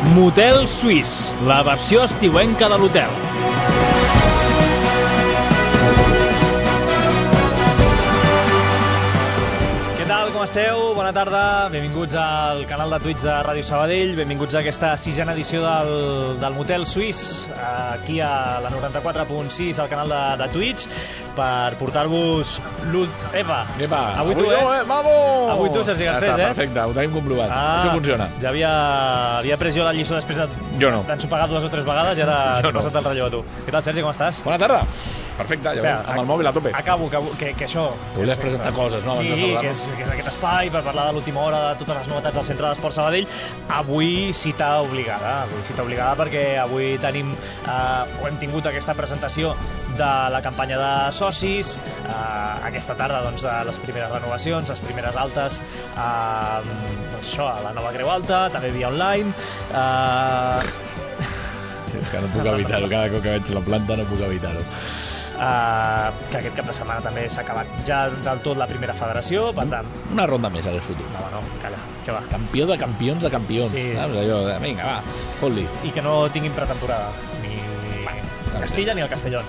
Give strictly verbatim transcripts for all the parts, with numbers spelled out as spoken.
Motel Suís, la versió estiuenca de l'hotel. Com esteu? Bona tarda, benvinguts al canal de Twitch de Ràdio Sabadell, benvinguts a aquesta sisena edició del, del Motel Suís, aquí a la noranta-quatre punt sis, al canal de, de Twitch, per portar-vos l'ult... Epa! Epa! Avui, avui tu, eh? eh? Vamos! Avui tu, Sergi Garcés, ja està, eh? Perfecte, ho tenim comprovat. Ah, això funciona. Ja havia, havia pres jo la lliçó després de... Jo no. D'ensopegar dues o tres vegades i ara t'he no. passat el relleu a tu. Què tal, Sergi, com estàs? Bona tarda. Perfecte, ja Espera, veus, amb el mòbil a tope. Acabo, que, que, que això... Tu volies presentar coses, no? Sí, que és, que és aquest espai per parlar de l'última hora, de totes les novetats del Centre d'Esport Sabadell. Avui cita obligada, avui cita obligada perquè avui tenim, eh, o hem tingut aquesta presentació de la campanya de socis, eh, aquesta tarda, doncs, les primeres renovacions, les primeres altes, eh, doncs això, a la nova Creu Alta, també via online. Eh... És que no puc evitar-ho, cada cop que veig la planta no puc evitar-ho. Uh, que aquest cap de setmana també s'ha acabat ja del tot la primera federació, per tant... Una ronda més hagués fotut. No, no, calla, què va? Campió de campions de campions. Sí. Saps? Allò de, vinga, va, fot-li. I que no tinguin pretemporada, ni a Castilla ni al Castellón.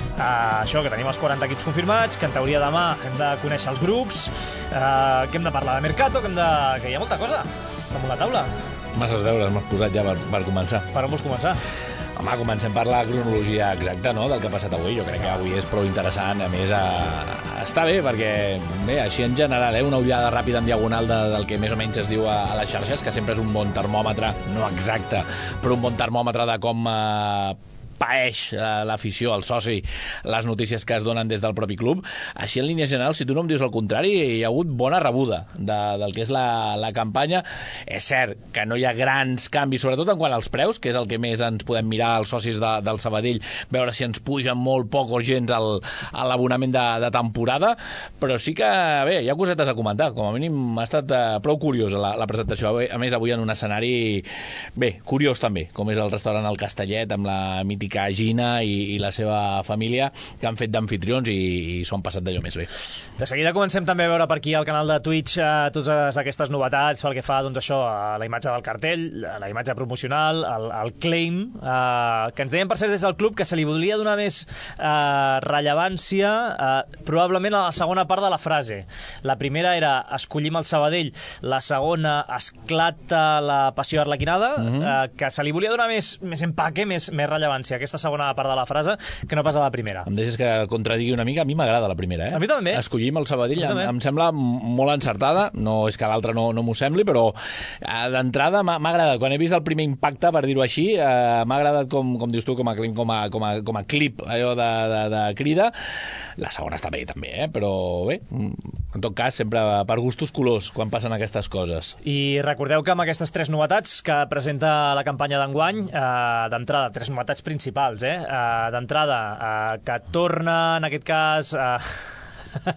Uh, això, que tenim els quaranta equips confirmats, que en teoria demà hem de conèixer els grups, uh, que hem de parlar de Mercato, que, hem de... que hi ha molta cosa damunt la taula. Masses deures m'has posat ja per, per començar. Per on vols començar? Home, comencem per la cronologia exacta, no?, del que ha passat avui. Jo crec que avui és prou interessant. A més, a... està bé, perquè bé, així en general, eh, una ullada ràpida en diagonal de, del que més o menys es diu a, a les xarxes, que sempre és un bon termòmetre, no exacte, però un bon termòmetre de com eh, paeix eh, l'afició, el soci, les notícies que es donen des del propi club. Així, en línies generals, si tu no em dius el contrari, hi ha hagut bona rebuda de, del que és la, la campanya. És cert que no hi ha grans canvis, sobretot en quant als preus, que és el que més ens podem mirar els socis de, del Sabadell, veure si ens pugen molt poc o gens el, l'abonament de, de temporada, però sí que, bé, hi ha cosetes a comentar. Com a mínim ha estat eh, prou curiosa la, la presentació. A més, avui en un escenari, bé, curiós també, com és el restaurant El Castellet, amb la mítica Gina i, i la seva família, que han fet d'amfitrions i, i s'ho han passat d'allò més bé. De seguida comencem també a veure per aquí al canal de Twitch eh, totes aquestes novetats pel que fa, doncs, això, a la imatge del cartell, la imatge promocional, el, el claim, eh, que ens deien per cert des del club que se li volia donar més eh, rellevància eh, probablement a la segona part de la frase. La primera era escollim el Sabadell, la segona esclata la passió arlequinada, uh-huh. eh, que se li volia donar més, més empaque, més, més rellevància aquesta segona part de la frase que no pas a la primera. Em deixes que contradigui una mica? A mi m'agrada la primera, eh? A mi també. Escollim el Sabadell, em, em sembla molt encertada, no és que l'altra no, no m'ho sembli, però eh, d'entrada m'ha agradat. Quan he vist el primer impacte, per dir-ho així, eh, m'ha agradat, com, com dius tu, com a, com a, com a, com a clip allò de, de, de crida. La segona està bé també, eh? Però bé, en tot cas, sempre per gustos colors quan passen aquestes coses. I recordeu que amb aquestes tres novetats que presenta la campanya d'enguany, eh, d'entrada, tres novetats principals, eh? Uh, d'entrada, uh, que torna, en aquest cas... Uh...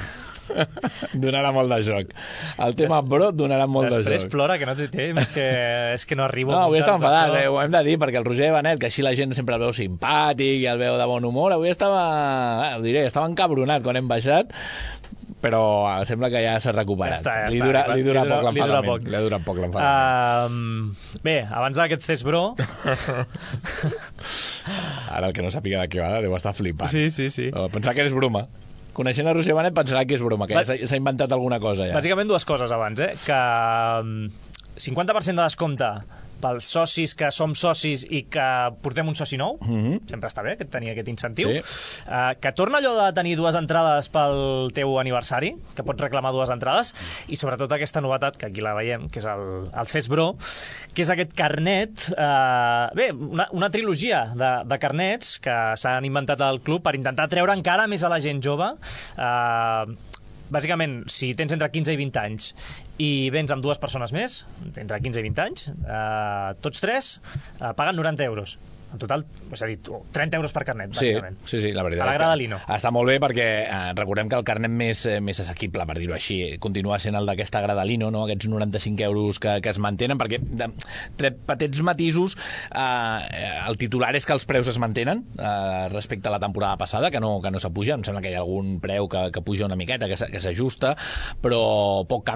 donarà molt de joc. El tema Des... Brot donarà molt de joc. Després plora que no té temps, que és que no arribo... No, avui estava enfadat, eh? Ho hem de dir, perquè el Roger Benet, que així la gent sempre el veu simpàtic i el veu de bon humor, avui estava, eh, ho diré, estava encabronat quan hem baixat, però sembla que ja s'ha recuperat. Ja està, ja li, està. dura, li, dura li, dura, li dura poc l'enfadament. Li dura poc l'enfadament. Uh, bé, abans d'aquest Cés Bro... Ara el que no sàpiga de què va deu estar flipant. Sí, sí, sí. Pensar que és broma. Coneixent a Roger Benet pensarà que és broma, que ja s'ha inventat alguna cosa ja. Bàsicament dues coses abans, eh? Que cinquanta per cent de descompte pels socis que som socis i que portem un soci nou, mm-hmm. sempre està bé que tenir aquest incentiu, sí. uh, que torna allò de tenir dues entrades pel teu aniversari, que pots reclamar dues entrades, i sobretot aquesta novetat, que aquí la veiem, que és el, el Fes Bro, que és aquest carnet, uh, bé, una, una trilogia de, de carnets que s'han inventat al club per intentar treure encara més a la gent jove. Uh, Bàsicament, si tens entre quinze i vint anys i vens amb dues persones més, entre quinze i vint anys, eh, tots tres eh, paguen noranta euros. En total, és a dir, trenta euros per carnet, bàsicament. Sí, sí, sí, la veritat. A la grada Lino. Està molt bé perquè eh, recordem que el carnet més, més assequible, per dir-ho així, continua sent el d'aquesta grada Lino, no? Aquests noranta-cinc euros que, que es mantenen, perquè de, de petits matisos, eh, el titular és que els preus es mantenen eh, respecte a la temporada passada, que no, que no s'apuja. Em sembla que hi ha algun preu que, que puja una miqueta, que s'ajusta, però poc canvi.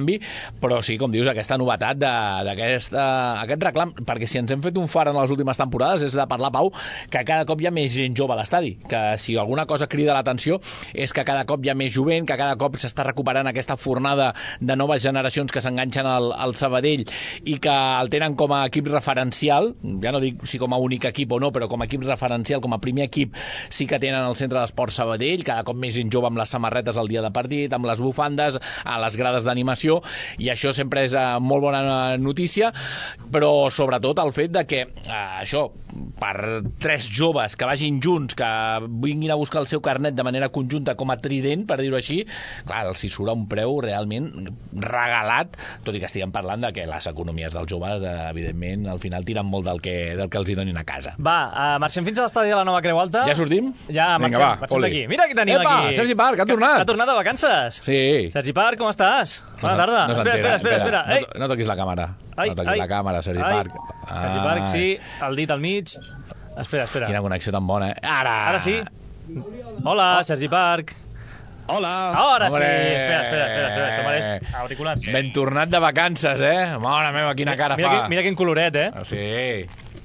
però sí, com dius, aquesta novetat d'aquest reclam, perquè si ens hem fet un far en les últimes temporades és de parlar, Pau, que cada cop hi ha més gent jove a l'estadi, que si alguna cosa crida l'atenció és que cada cop hi ha més jovent, que cada cop s'està recuperant aquesta fornada de noves generacions que s'enganxen al, al Sabadell i que el tenen com a equip referencial, ja no dic si com a únic equip o no, però com a equip referencial, com a primer equip sí que tenen el centre d'esport Sabadell, cada cop més gent jove amb les samarretes al dia de partit, amb les bufandes, a les grades d'animació, i això sempre és uh, molt bona notícia, però sobretot el fet de que uh, això, per tres joves que vagin junts, que vinguin a buscar el seu carnet de manera conjunta com a trident, per dir-ho així, clar, els hi surt a un preu realment regalat, tot i que estiguem parlant de que les economies dels joves, eh, evidentment, al final tiren molt del que, del que els hi donin a casa. Va, uh, marxem fins a l'estadi de la Nova Creu Alta. Ja sortim? Ja, marxem, Vinga, va, marxem d'aquí. Mira qui tenim Epa, aquí. Sergi Parc, ha tornat. Ha tornat de vacances. Sí. Sergi Parc, com estàs? Bona No, tarda. no espera, espera, espera, espera. No, no, no toquis la càmera. Ai, no toquis ai, la càmera, Sergi ai. Parc. Sergi Parc, sí, el dit al mig. Espera, espera. Quina connexió tan bona, eh? Ara! Ara sí. Hola, Sergi Parc. Hola! Ara sí. Hombre. Espera, espera, espera, espera. Això mereix auriculars. Ben tornat de vacances, eh? Mare meva, quina cara mira, fa. Mira, mira quin coloret, eh? Ah, sí.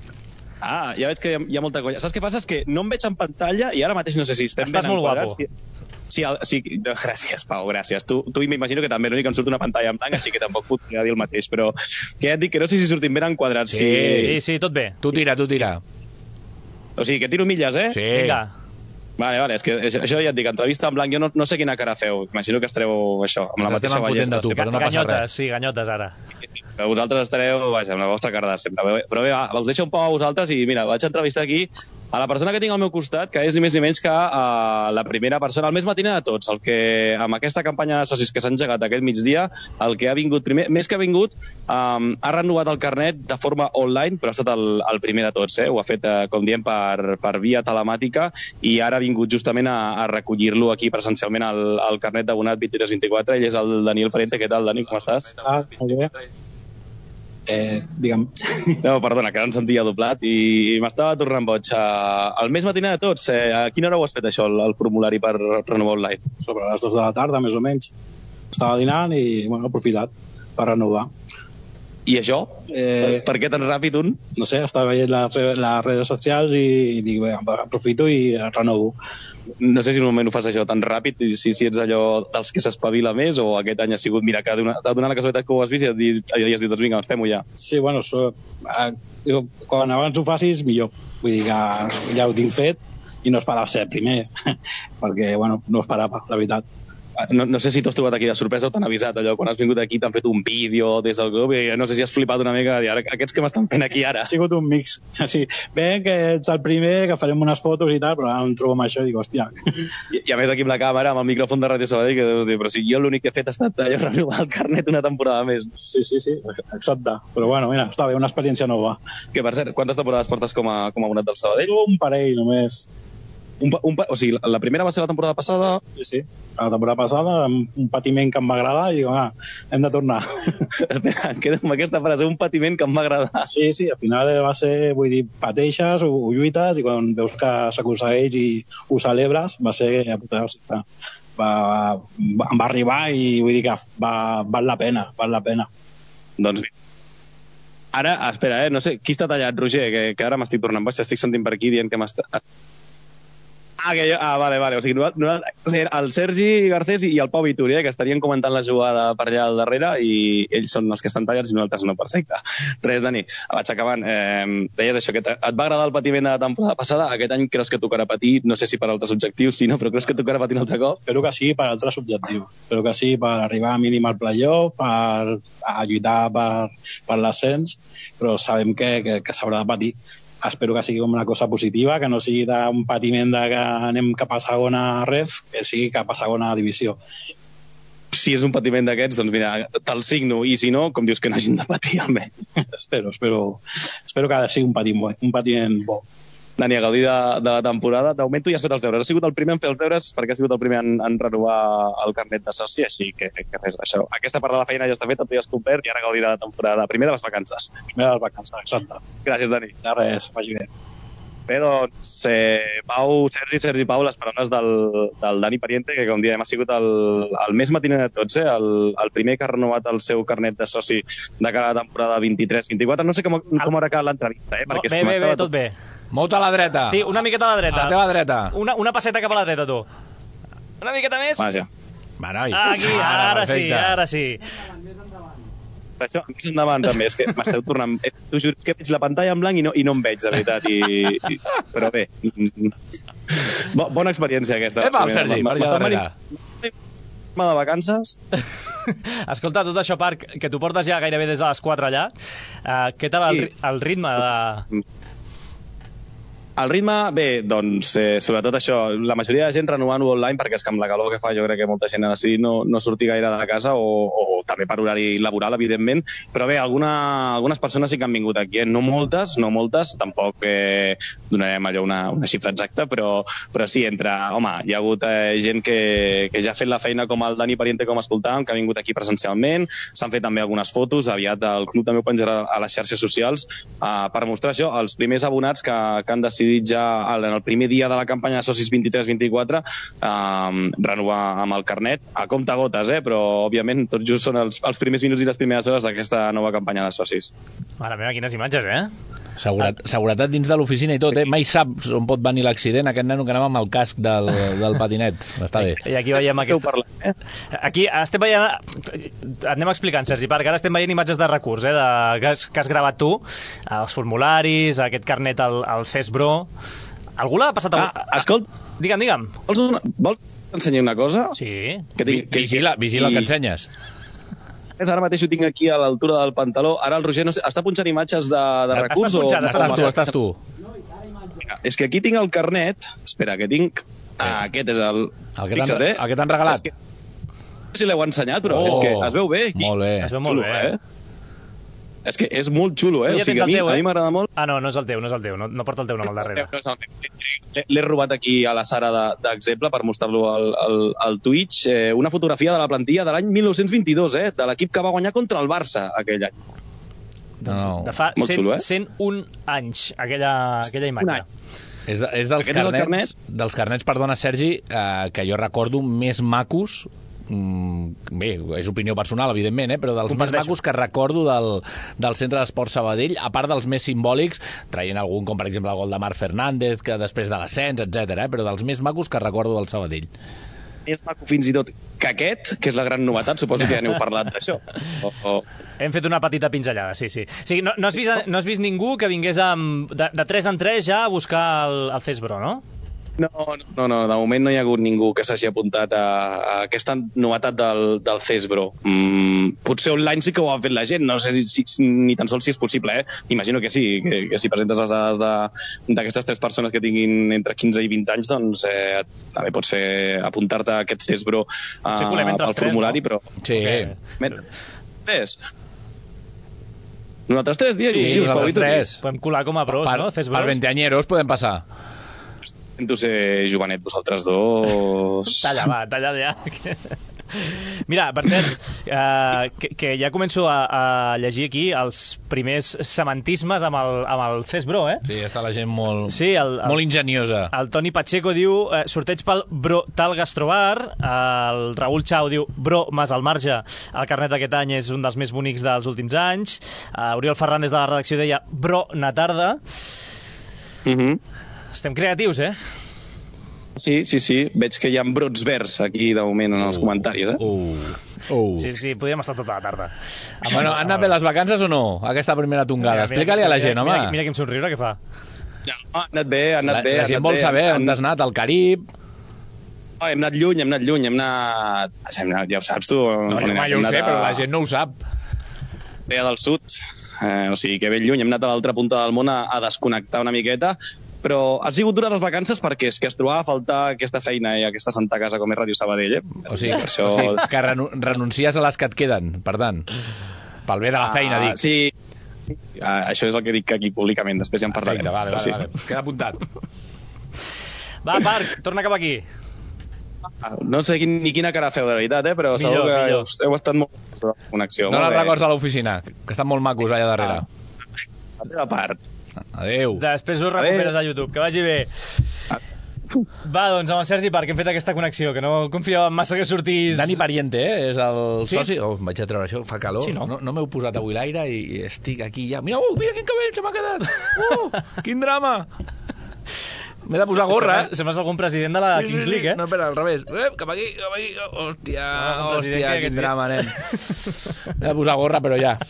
Ah, ja veig que hi ha, hi ha molta colla. Saps què passa? És que no em veig en pantalla i ara mateix no sé si estem Estàs ben molt enquadrats. guapo. Sí, sí, el, sí, no, gràcies, Pau, gràcies. Tu, tu m'imagino que també l'únic que em surt una pantalla en blanc, així que tampoc puc dir el mateix, però que ja et dic que no sé si sortim ben enquadrats. Sí, Sí, sí, tot bé. Tu tira, tu tira. O sigui, que tiro milles, eh? Sí. Vinga. Vale, vale, és que això, això ja et dic, entrevista en blanc, jo no, no sé quina cara feu. Imagino que estareu, això, amb la Ens mateixa estem enfotent bellesa. de tu, però no passa Ganyotes, res. sí, ganyotes ara. Però vosaltres estareu, vaja, amb la vostra cara de sempre. Però bé, va, us deixo un poc a vosaltres i mira, vaig a entrevistar aquí a la persona que tinc al meu costat, que és ni més ni menys que uh, la primera persona, el més matiner de tots, el que amb aquesta campanya de socis que s'ha engegat aquest migdia, el que ha vingut primer, més que ha vingut, um, ha renovat el carnet de forma online, però ha estat el, el primer de tots, eh? Ho ha fet, uh, com diem, per, per via telemàtica i ara ha vingut justament a, a recollir-lo aquí presencialment al, al carnet d'abonat vint-i-tres vint-i-quatre. Ell és el Daniel Parente. Què tal, Dani? Com estàs? Ah, molt bé. Eh, digue'm. No, perdona, que ara em sentia doblat i, i m'estava tornant boig. Uh, el més matiner de tots, eh, a quina hora ho has fet això, el, el formulari per renovar online? Sobre les dues de la tarda, més o menys. Estava dinant i, bueno, he aprofitat per renovar. I això? Eh, Per què tan ràpid un? no sé, estava veient les, les redes socials i, i dic, bé, aprofito i renovo. No sé si normalment ho fas això tan ràpid, si, si ets allò dels que s'espavila més o aquest any ha sigut, mira, que ha donat, ha donat la casualitat que ho has vist i has dit, i has dit doncs vinga, fem-ho ja. Sí, bueno, so, eh, jo, quan abans ho facis, millor. Vull dir que ja ho tinc fet i no esperava ser el primer, perquè, bueno, no esperava, la veritat. No, no sé si t'has trobat aquí de sorpresa o t'han avisat allò, quan has vingut aquí t'han fet un vídeo des del grup i no sé si has flipat una mica de dir, ara, aquests que m'estan fent aquí ara. Ha sigut un mix. Sí, bé, que ets el primer, que farem unes fotos i tal, però ara em trobo amb això i dic, hòstia. I, i a més aquí amb la càmera, amb el micròfon de Ràdio Sabadell, que deus dir, però si jo l'únic que he fet ha estat allò, renovar el carnet una temporada més. Sí, sí, sí, exacte. Però bueno, mira, està bé, una experiència nova. Que per cert, quantes temporades portes com a, com a abonat del Sabadell? Un parell només. Un, pa- un, pa- o sigui, la primera va ser la temporada passada. Sí, sí. La temporada passada, amb un patiment que em va agradar, i dic, ah, hem de tornar. Espera, em quedo amb aquesta frase, un patiment que em va agradar. Sí, sí, al final va ser, vull dir, pateixes, ho, ho lluites, i quan veus que s'aconsegueix i ho celebres, va ser apoteòsic. Va, va, em va arribar i vull dir que va, val la pena, val la pena. Doncs bé. Ara, espera, eh, no sé, qui està tallat, Roger? Que, que ara m'estic tornant baix, estic sentint per aquí dient que m'està... Ah, que jo... ah, vale, vale. O sigui, no, no, o sigui, el Sergi Garcés i el Pau Vituri, eh, que estarien comentant la jugada per allà al darrere i ells són els que estan tallats i nosaltres no, perfecte. Res, Dani, vaig acabant. Eh, deies això, que et va agradar el patiment de la temporada passada, aquest any creus que tocarà patir, no sé si per altres objectius, sí, no, però creus que tocarà patir un altre cop? Espero que sigui per altres objectius. Espero que sigui per arribar a mínim al playoff, per a lluitar per, per l'ascens, però sabem que, que, que s'haurà de patir. Espero que sigui una cosa positiva, que no sigui d'un patiment de que anem cap a segona ref, que sigui cap a segona divisió. Si és un patiment d'aquests, doncs mira, te'l signo, i si no, com dius, que no hagin de patir almenys. espero, espero, espero que sigui un patiment bo. Un patiment bo. Dani, a gaudir de, de la temporada, de moment tu ja has fet els deures. Has sigut el primer en fer els deures perquè has sigut el primer en, en renovar el carnet de soci, així que, que res, això. Aquesta part de la feina ja està feta, tu ja has complert i ara gaudir de la temporada. Primer de les vacances. Primer de les vacances, exacte. Gràcies, Dani. De res, vagi bé. Bé, doncs, eh, Pau, Sergi, Sergi Pau, les paraules del, del Dani Pariente, que com diem ha sigut el, el més matiner de tots, eh? el, el primer que ha renovat el seu carnet de soci de cara a la temporada vint-i-tres vint-i-quatre. No sé com, com haurà quedat l'entrevista, eh? Perquè bé, bé, bé, tot bé. Mouta a la dreta. Hosti, una miqueta a la dreta. A la teva dreta. Una, una passeta cap a la dreta, tu. Una miqueta més. Vaja. Manoi. Aquí, ara, ara sí, ara sí. Això, més endavant també, és que m'esteu tornant... Eh, T'ho juro, és que veig la pantalla en blanc i no, i no em veig, de veritat, i, i... però bé, Bo, bona experiència aquesta. Epa, el Sergi, per allà darrere. De vacances. Escolta, tot això, Parc, que tu portes ja gairebé des de les quatre allà, uh, què tal el, el ritme de... El ritme, bé, doncs, eh, sobretot això, la majoria de gent renovant-ho online, perquè és que amb la calor que fa jo crec que molta gent ha decidit no, no sortir gaire de casa, o, o també per horari laboral, evidentment, però bé, alguna, algunes persones sí que han vingut aquí, eh? No moltes, no moltes, tampoc eh, donarem allò una, una xifra exacta, però, però sí, entre, home, hi ha hagut eh, gent que, que ja ha fet la feina com el Dani Pariente, com escoltàvem, que ha vingut aquí presencialment, s'han fet també algunes fotos, aviat el club també ho penjarà a les xarxes socials, eh, per mostrar això, els primers abonats que, que han decidit decidit ja en el primer dia de la campanya de socis vint-i-tres vint-i-quatre eh, renovar amb el carnet, a compte gotes, eh, però òbviament tot just són els, els primers minuts i les primeres hores d'aquesta nova campanya de socis. Mare meva, quines imatges, eh? Seguretat, seguretat dins de l'oficina i tot, eh? Mai saps on pot venir l'accident, aquest nano que anava amb el casc del, del patinet. Està bé. I aquí veiem aquest... parlant, eh? Aquí estem veient... Anem explicant, Sergi Parc, ara estem veient imatges de recurs, eh? De... Que, has, que has gravat tu, els formularis, aquest carnet al, al CESBRO... Algú l'ha passat... A... Ah, escolta... Digue'm, digue'm. Vols, una... Vols ensenyar una cosa? Sí. Que tinc, que... Vigila, vigila el que ensenyes. Ara mateix ho tinc aquí a l'altura del pantaló. Ara el Roger no sé, està punxant imatges de, de recurs? Estàs punxant, o... estàs tu, estàs tu. És que aquí tinc el carnet. Espera, que tinc... Ah, aquest és el... El que t'han regalat. Que... No sé si l'heu ensenyat, però oh, és que es veu bé aquí. Molt bé. Es veu molt xulo, bé. Eh? És que és molt xulo, eh? Ja o sigui, a mi, teu, eh? a mi m'agrada molt. Ah, no, no és el teu, no és el teu. No, no porta el teu nom al darrere. No és el meu. L'he robat aquí a la Sara d'exemple per mostrar-lo al, al, al Twitch. Eh, una fotografia de la plantilla de l'any mil nou-cents vint-i-dos, eh? De l'equip que va guanyar contra el Barça aquell any. Doncs no. De fa cent, xulo, eh? cent un anys, aquella, aquella imatge. És, de, és dels Aquest carnets, és carnet? dels carnets, perdona, Sergi, eh, que jo recordo més macos, mm, bé, és opinió personal, evidentment, eh, però dels més macos que recordo del, del Centre d'Esport Sabadell, a part dels més simbòlics, traient algun, com per exemple el gol de Marc Fernández, que després de l'ascens, etcètera, eh, però dels més macos que recordo del Sabadell. Més maco fins i tot que aquest, que és la gran novetat, suposo que ja n'heu parlat d'això. O, o... Hem fet una petita pinzellada, sí, sí. O sigui, no, no, has vist, no has vist ningú que vingués amb, de, de tres en tres ja a buscar el, el CESBRO, no? No, no, no, de moment no hi ha hagut ningú que s'hagi apuntat a, a aquesta novetat del, del CESBRO. Mm, potser online sí que ho ha fet la gent, no sé si, si, ni tan sols si és possible, eh? Imagino que sí, que, que si presentes les dades d'aquestes tres persones que tinguin entre quinze i vint anys, doncs eh, també pots fer apuntar-te a aquest CESBRO eh, sí, al formulari, no? Però... Sí. Okay. Tres. Nosaltres tres dies. Sí, dius, nosaltres tres. Podem colar com a pros, per, no? CESBROs. Per veinteañeros podem passar. Sento ser jovenet, vosaltres dos... Talla, va, talla ja. Mira, per cert, eh, que, que ja començo a, a llegir aquí els primers semantismes amb el, amb el CESBRO, eh? Sí, està la gent molt, sí, el, el, molt ingeniosa. El Toni Pacheco diu eh, sorteig pel Bro Tal Gastrobar, el Raül Chau diu Bro Mas al marge, el carnet d'aquest any és un dels més bonics dels últims anys, uh, Oriol Fernández de la redacció deia Bro na tarda. Mhm. Mm Estem creatius, eh? Sí, sí, sí. Veig que hi ha brots verds aquí, de moment, en els uh, comentaris, eh? Uh, uh. Sí, sí, podríem estar tota la tarda. Bueno, han anat bé les vacances o no? Aquesta primera tongada. Explica-li a la gent, home. Mira, mira quin somriure que fa. Ja, ha anat bé, ha anat la, bé. La gent vol saber on has anat, al Carib... Oh, hem anat lluny, hem anat lluny, hem anat... Hem anat ja ho saps, tu. No, jo, jo ho sé, a... però la gent no ho sap. Bé, del sud. Eh, o sigui, que ben lluny. Hem anat a l'altra punta del món a, a desconnectar una miqueta, però ha sigut dures les vacances perquè és que es trobava a faltar aquesta feina i aquesta santa casa com és Ràdio Sabadell, eh? O sigui, això... o sigui que renu renuncies a les que et queden, per tant, pel bé de la feina, dic. Ah, sí, sí. Ah, això és el que dic aquí públicament, després ja en parlarem. Perfecte, vale, vale, sí. vale. Queda apuntat. Va, Marc, torna cap aquí. Ah, no sé quin, ni quina cara feu de veritat, eh? Però millor, segur que millor. Heu, heu estat molt de connexió. No les records a l'oficina, que estan molt macos allà darrere. Ah, la teva part. Adéu. Després ho recuperes a YouTube. Que vagi bé. Va, doncs amb el Sergi Parc hem fet aquesta connexió, que no confiàvem massa que sortís... Dani Pariente, eh? És el sí? soci... Oh, vaig a treure això, fa calor. Sí, no? No, no m'heu posat avui l'aire i estic aquí ja... Mira, uh, mira quin cabell se m'ha quedat! Uh, quin drama! M'he de posar gorra, eh? Sembles algun president de la sí, Kings sí, League, eh? No, espera, al revés. Eh, cap aquí, cap aquí. Hòstia, hòstia, quin drama, nen. M'he de posar gorra, però ja.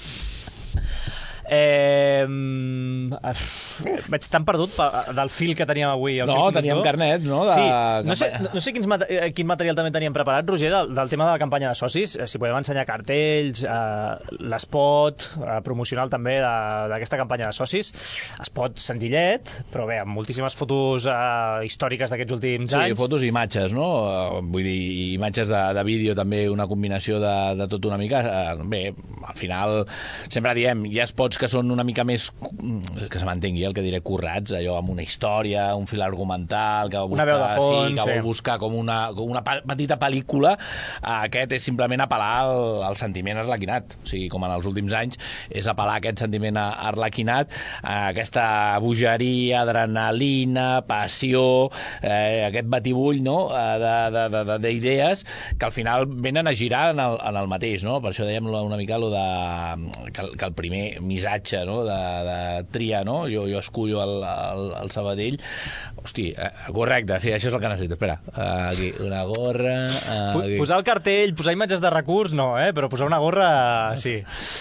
Eh, vaig tan perdut del fil que teníem avui. No, teníem carnet, no? De... Sí, no sé, no sé quins mate quin material també teníem preparat, Roger, del, del tema de la campanya de socis. Si podem ensenyar cartells, eh, l'espot eh, promocional també d'aquesta campanya de socis. Espot senzillet, però bé, amb moltíssimes fotos eh, històriques d'aquests últims sí, anys. Sí, fotos i imatges, no? Vull dir, imatges de, de vídeo també, una combinació de, de tot una mica. Bé, al final sempre diem, hi ha spots que són una mica més, que se m'entengui el que diré, currats, allò amb una història, un fil argumental, que vol buscar, una veu de fons, sí, que sí. vol buscar com una, com una petita pel·lícula. Aquest és simplement apel·lar al, al sentiment arlequinat, o sigui, com en els últims anys, és apel·lar a aquest sentiment arlequinat, aquesta bogeria, adrenalina, passió, eh, aquest batibull, no?, d'idees que al final venen a girar en el, en el mateix, no? Per això dèiem una mica lo de, que, que el primer missatge, no?, de, de tria, no? Jo, jo escullo el, el, el Sabadell. Hosti, eh, correcte, sí, això és el que necessito. Espera, aquí, una gorra... Aquí. Posar el cartell, posar imatges de recurs, no, eh? Però posar una gorra, sí.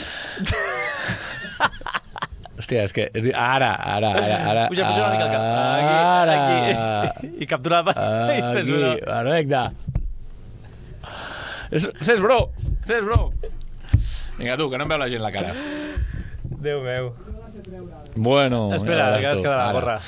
Hòstia, és que... Ara, ara, ara... ara puja, puja una mica el cap. Aquí, ara, aquí. I captura... Aquí, perfecte. Fes bro, fes bro. Vinga, tu, que no em veu la gent la cara. Déu meu. Bueno... Espera, que has quedat la gorra.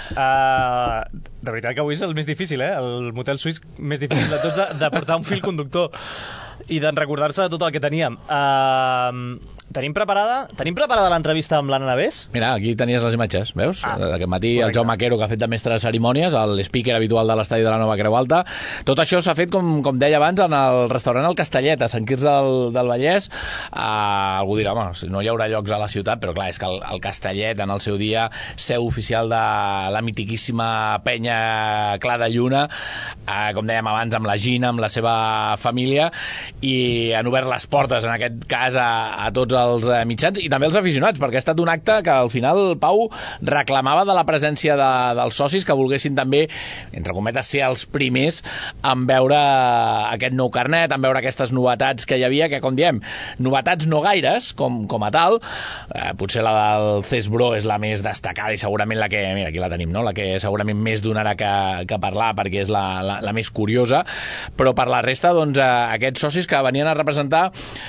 Uh, de veritat que avui és el més difícil, eh? El motel suís més difícil de tots de, de portar un fil conductor i de recordar-se de tot el que teníem. Uh, tenim preparada tenim preparada l'entrevista amb l'Anna Navés? Mira, aquí tenies les imatges, veus? Ah, aquest matí correcte. El Jaume Quero, que ha fet de mestre de cerimònies, el speaker habitual de l'estadi de la Nova Creu Alta. Tot això s'ha fet, com, com deia abans, en el restaurant El Castellet, a Sant Quirze del, del Vallès. Uh, algú dirà, home, no hi haurà llocs a la ciutat, però clar, és que el, el Castellet, en el seu dia, seu oficial de la mitiquíssima penya Clar de Lluna, uh, com dèiem abans, amb la Gina, amb la seva família, i han obert les portes, en aquest cas, a, a tots els mitjans i també els aficionats, perquè ha estat un acte que al final Pau reclamava de la presència de, dels socis que volguessin també, entre cometes, ser els primers en veure aquest nou carnet, en veure aquestes novetats que hi havia, que com diem, novetats no gaires, com, com a tal, eh, potser la del Cesbro és la més destacada i segurament la que, mira, aquí la tenim, no? La que segurament més donarà que, que parlar perquè és la, la, la més curiosa, però per la resta, doncs, eh, aquests socis que venien a representar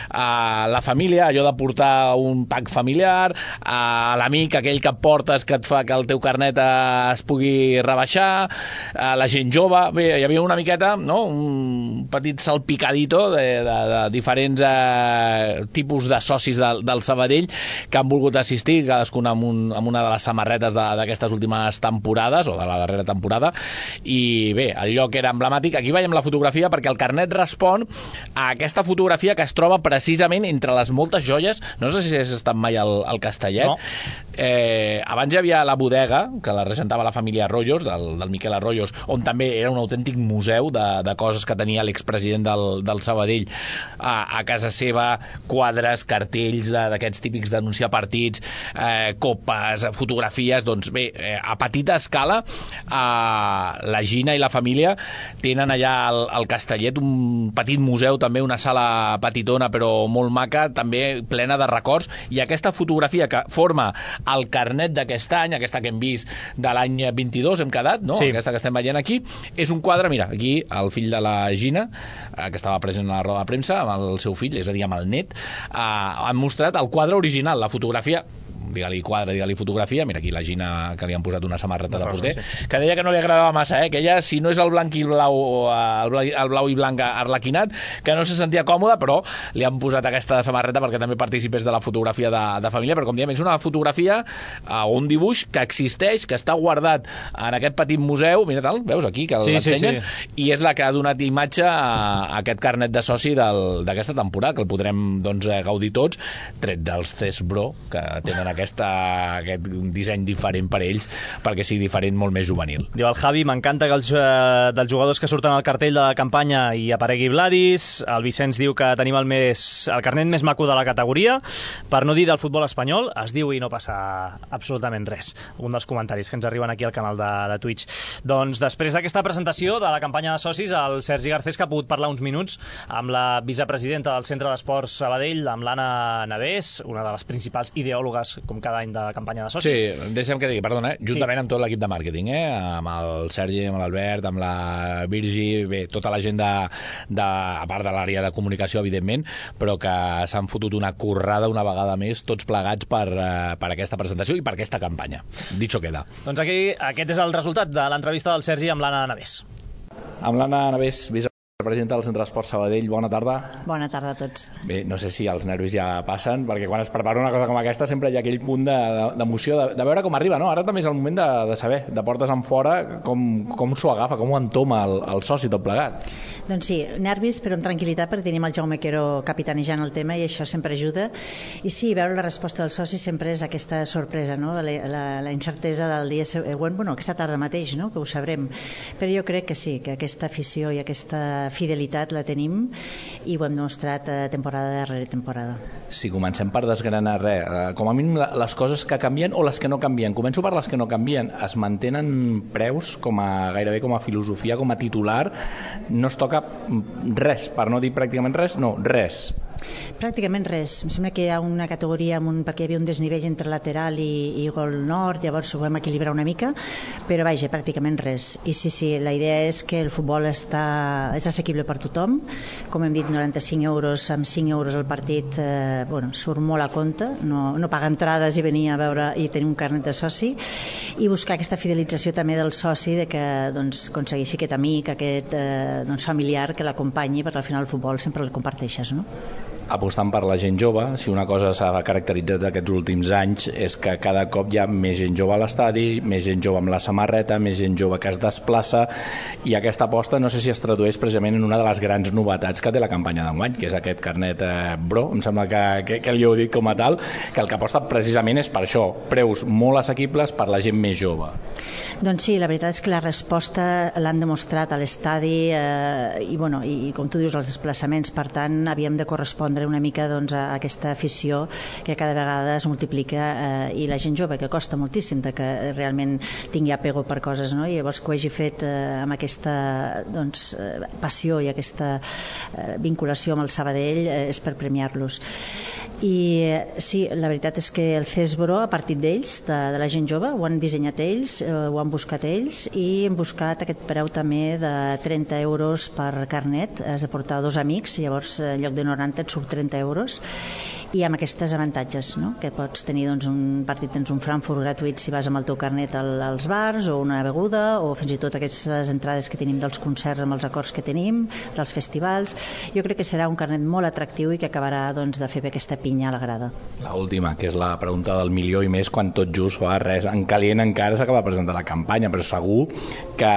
a la família, allò de portar un pack familiar, a l'amic aquell que portes que et fa que el teu carnet es pugui rebaixar, a la gent jove. Bé, hi havia una miqueta, no?, un petit salpicadito de, de, de diferents eh, tipus de socis del, del Sabadell que han volgut assistir, cadascun amb, un, amb una de les samarretes d'aquestes últimes temporades, o de la darrera temporada, i bé, el lloc era emblemàtic. Aquí veiem la fotografia perquè el carnet respon a aquesta fotografia que es troba precisament entre les moltes joies. No sé si has estat mai al, al Castellet. No. Eh, abans hi havia la bodega, que la regentava la família Arroyos, del, del Miquel Arroyos, on també era un autèntic museu de, de coses que tenia l'expresident del, del Sabadell a, a casa seva, quadres, cartells d'aquests típics d'anunciar partits, eh, copes, fotografies. Doncs bé, eh, a petita escala, eh, la Gina i la família tenen allà al, al Castellet un petit museu, també una sala petitona però molt maca, també plena de records, i aquesta fotografia que forma el carnet d'aquest any, aquesta que hem vist de l'any vint-i-dos, hem quedat, no? Sí. Aquesta que estem veient aquí, és un quadre, mira, aquí el fill de la Gina, eh, que estava present a la roda de premsa, amb el seu fill, és a dir, amb el net, eh, han mostrat el quadre original, la fotografia, digue-li quadre, digue-li fotografia. Mira aquí la Gina, que li han posat una samarreta de porter, sí, que deia que no li agradava massa, eh? Que ella, si no és el blanc i el blau, el blau, el blau i blanc arlequinat, que no se sentia còmoda, però li han posat aquesta samarreta perquè també participés de la fotografia de, de família. Però com diem, és una fotografia o uh, un dibuix que existeix, que està guardat en aquest petit museu, mira tal, veus aquí, que sí, l'ensenyen, sí, sí. I és la que ha donat imatge a, a aquest carnet de soci d'aquesta temporada, que el podrem, doncs, gaudir tots, tret dels Cesbro, que tenen aquest aquesta, aquest disseny diferent per ells, perquè sigui diferent, molt més juvenil. Diu el Javi, m'encanta que els, eh, dels jugadors que surten al cartell de la campanya hi aparegui Vladis. El Vicenç diu que tenim el, més, el carnet més maco de la categoria, per no dir del futbol espanyol, es diu i no passa absolutament res. Un dels comentaris que ens arriben aquí al canal de, de Twitch. Doncs després d'aquesta presentació de la campanya de socis, el Sergi Garcés, que ha pogut parlar uns minuts amb la vicepresidenta del Centre d'Esports Sabadell, amb l'Anna Navés, una de les principals ideòlogues, com cada any, de la campanya de socis. Sí, deixa'm que digui, perdona, eh? juntament sí. amb tot l'equip de màrqueting, eh? amb el Sergi, amb l'Albert, amb la Virgi, bé, tota la gent de, de, a part de l'àrea de comunicació, evidentment, però que s'han fotut una currada una vegada més, tots plegats per, uh, per aquesta presentació i per aquesta campanya. Dicho queda. Doncs aquí, aquest és el resultat de l'entrevista del Sergi amb l'Anna Navés. Amb l'Anna Navés, vicepresidenta del Centre d'Esports Sabadell, bona tarda. Bona tarda a tots. Bé, no sé si els nervis ja passen, perquè quan es prepara una cosa com aquesta sempre hi ha aquell punt d'emoció, de, de, de veure com arriba, no? Ara també és el moment de, de saber, de portes en fora, com, com s'ho agafa, com ho entoma el, el soci tot plegat. Doncs sí, nervis, però amb tranquil·litat, perquè tenim el Jaume Quero capitanejant el tema i això sempre ajuda. I sí, veure la resposta del soci sempre és aquesta sorpresa, no? la, la, la incertesa del dia següent, bueno, aquesta tarda mateix, no? Que ho sabrem. Però jo crec que sí, que aquesta afició i aquesta fidelitat la tenim i ho hem demostrat temporada darrere temporada. Si comencem per desgranar res, com a mínim les coses que canvien o les que no canvien. Començo per les que no canvien. Es mantenen preus com a, gairebé com a filosofia, com a titular. No es toca res, per no dir pràcticament res, no, res. Pràcticament res. Em sembla que hi ha una categoria amb un, perquè hi havia un desnivell entre lateral i, i gol nord, llavors ho vam equilibrar una mica, però vaja, pràcticament res. I sí, sí, la idea és que el futbol està, és assequible per tothom. Com hem dit, noranta-cinc euros, amb cinc euros el partit, eh, bueno, surt molt a compte, no, no paga entrades i venir a veure i tenir un carnet de soci, i buscar aquesta fidelització també del soci, de que doncs, aconsegueixi aquest amic, aquest eh, doncs, familiar que l'acompanyi, perquè al final el futbol sempre el comparteixes, no? Apostant per la gent jove, si una cosa s'ha caracteritzat aquests últims anys és que cada cop hi ha més gent jove a l'estadi, més gent jove amb la samarreta, més gent jove que es desplaça, i aquesta aposta no sé si es tradueix precisament en una de les grans novetats que té la campanya d'enguany, que és aquest carnet eh, Bro, em sembla que, que, que li heu dit com a tal, que el que aposta precisament és per això, preus molt assequibles per la gent més jove. Doncs sí, la veritat és que la resposta l'han demostrat a l'estadi eh, i, bueno, i, i com tu dius, els desplaçaments, per tant havíem de correspondre una mica doncs, a aquesta afició que cada vegada es multiplica eh, i la gent jove, que costa moltíssim de que realment tingui apego per coses, no? I llavors que ho hagi fet eh, amb aquesta doncs, eh, passió i aquesta eh, vinculació amb el Sabadell eh, és per premiar-los. I eh, sí, la veritat és que el Cesbro ha partit d'ells, de, de la gent jove, ho han dissenyat ells, eh, ho han buscat ells, i hem buscat aquest preu també de trenta euros per carnet, has de portar dos amics, llavors en lloc de noranta et surt trenta euros, i amb aquests avantatges, no? Que pots tenir doncs, un partit, tens un Frankfurt gratuït si vas amb el teu carnet al, als bars, o una beguda, o fins i tot aquestes entrades que tenim dels concerts amb els acords que tenim, dels festivals. Jo crec que serà un carnet molt atractiu i que acabarà doncs, de fer bé aquesta pinya a la grada. La última, que és la pregunta del milió i més, quan tot just fa res, en calent encara s'acaba de presentar la campanya, però segur que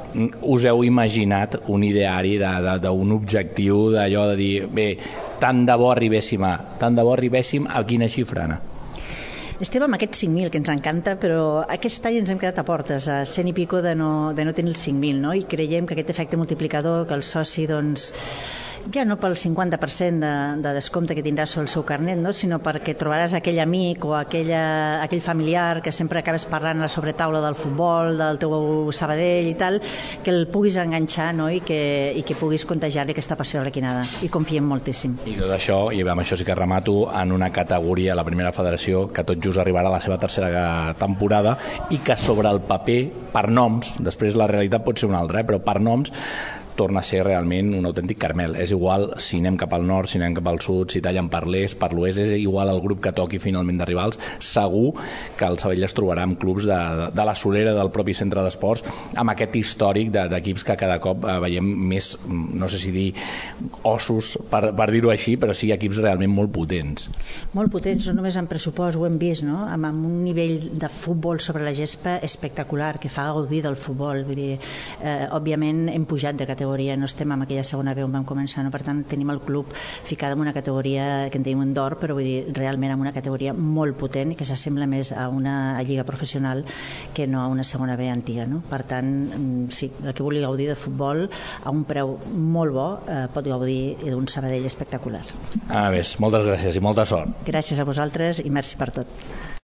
us heu imaginat un ideari d'un objectiu d'allò de dir, bé, tant de bo arribéssim a, tant de bo arribéssim a quina xifra, Anna? Estem amb aquests cinc mil, que ens encanta, però aquest any ens hem quedat a portes, a cent i pico de no, de no tenir els cinc mil, no? I creiem que aquest efecte multiplicador, que el soci, doncs, ja no pel cinquanta per cent de, de descompte que tindrà sobre el seu carnet, no? Sinó perquè trobaràs aquell amic o aquella, aquell familiar que sempre acabes parlant a la sobretaula del futbol, del teu Sabadell i tal, que el puguis enganxar, no? I que, i que puguis contagiar-li aquesta passió requinada. I confiem moltíssim. I tot això, i amb això sí que remato, en una categoria, la primera federació, que tot just arribarà a la seva tercera temporada i que sobre el paper, per noms, després la realitat pot ser una altra, eh? Però per noms torna a ser realment un autèntic caramel. És igual si anem cap al nord, si anem cap al sud, si tallen per l'est, per l'oest, és igual el grup que toqui finalment de rivals. Segur que el Sabadell es trobarà amb clubs de, de la solera del propi centre d'esports, amb aquest històric d'equips que cada cop eh, veiem més, no sé si dir ossos, per, per dir-ho així, però sí equips realment molt potents. Molt potents, no només en pressupost, ho hem vist, no? Amb, amb un nivell de futbol sobre la gespa espectacular, que fa gaudir del futbol. Vull dir, eh, òbviament hem pujat de categoria categoria, no estem en aquella segona B on vam començar, no? Per tant tenim el club ficat en una categoria que en tenim un d'or, però vull dir, realment en una categoria molt potent i que s'assembla més a una lliga professional que no a una segona B antiga, no? Per tant, sí, el que vulgui gaudir de futbol a un preu molt bo eh, pot gaudir d'un Sabadell espectacular. Ah, més, moltes gràcies i molta sort. Gràcies a vosaltres i merci per tot.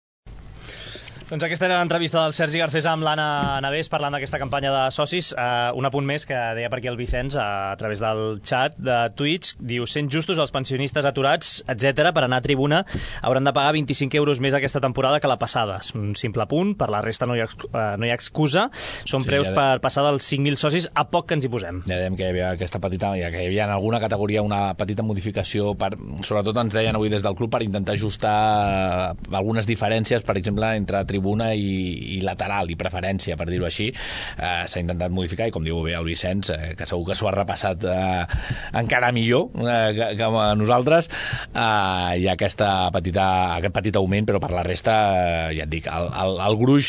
Doncs aquesta era l'entrevista del Sergi Garcés amb l'Anna Navés parlant d'aquesta campanya de socis. Uh, un apunt més que deia per aquí el Vicenç uh, a través del xat de Twitch. Diu, sent justos els pensionistes aturats, etcètera per anar a tribuna hauran de pagar vint-i-cinc euros més aquesta temporada que la passada. És un simple punt, per la resta no hi ha, uh, no hi ha excusa. Són sí, preus ja de... per passar dels cinc mil socis a poc que ens hi posem. Ja dèiem que hi havia aquesta petita, que hi havia en alguna categoria una petita modificació, per, sobretot ens deien avui des del club, per intentar ajustar algunes diferències, per exemple, entre tribuna tribuna i, i lateral i preferència, per dir-ho així. Eh, s'ha intentat modificar i, com diu bé el Vicenç, eh, que segur que s'ho ha repassat eh, encara millor eh, que, que nosaltres, eh, hi ha aquesta petita, aquest petit augment, però per la resta, eh, ja et dic, el, el, el gruix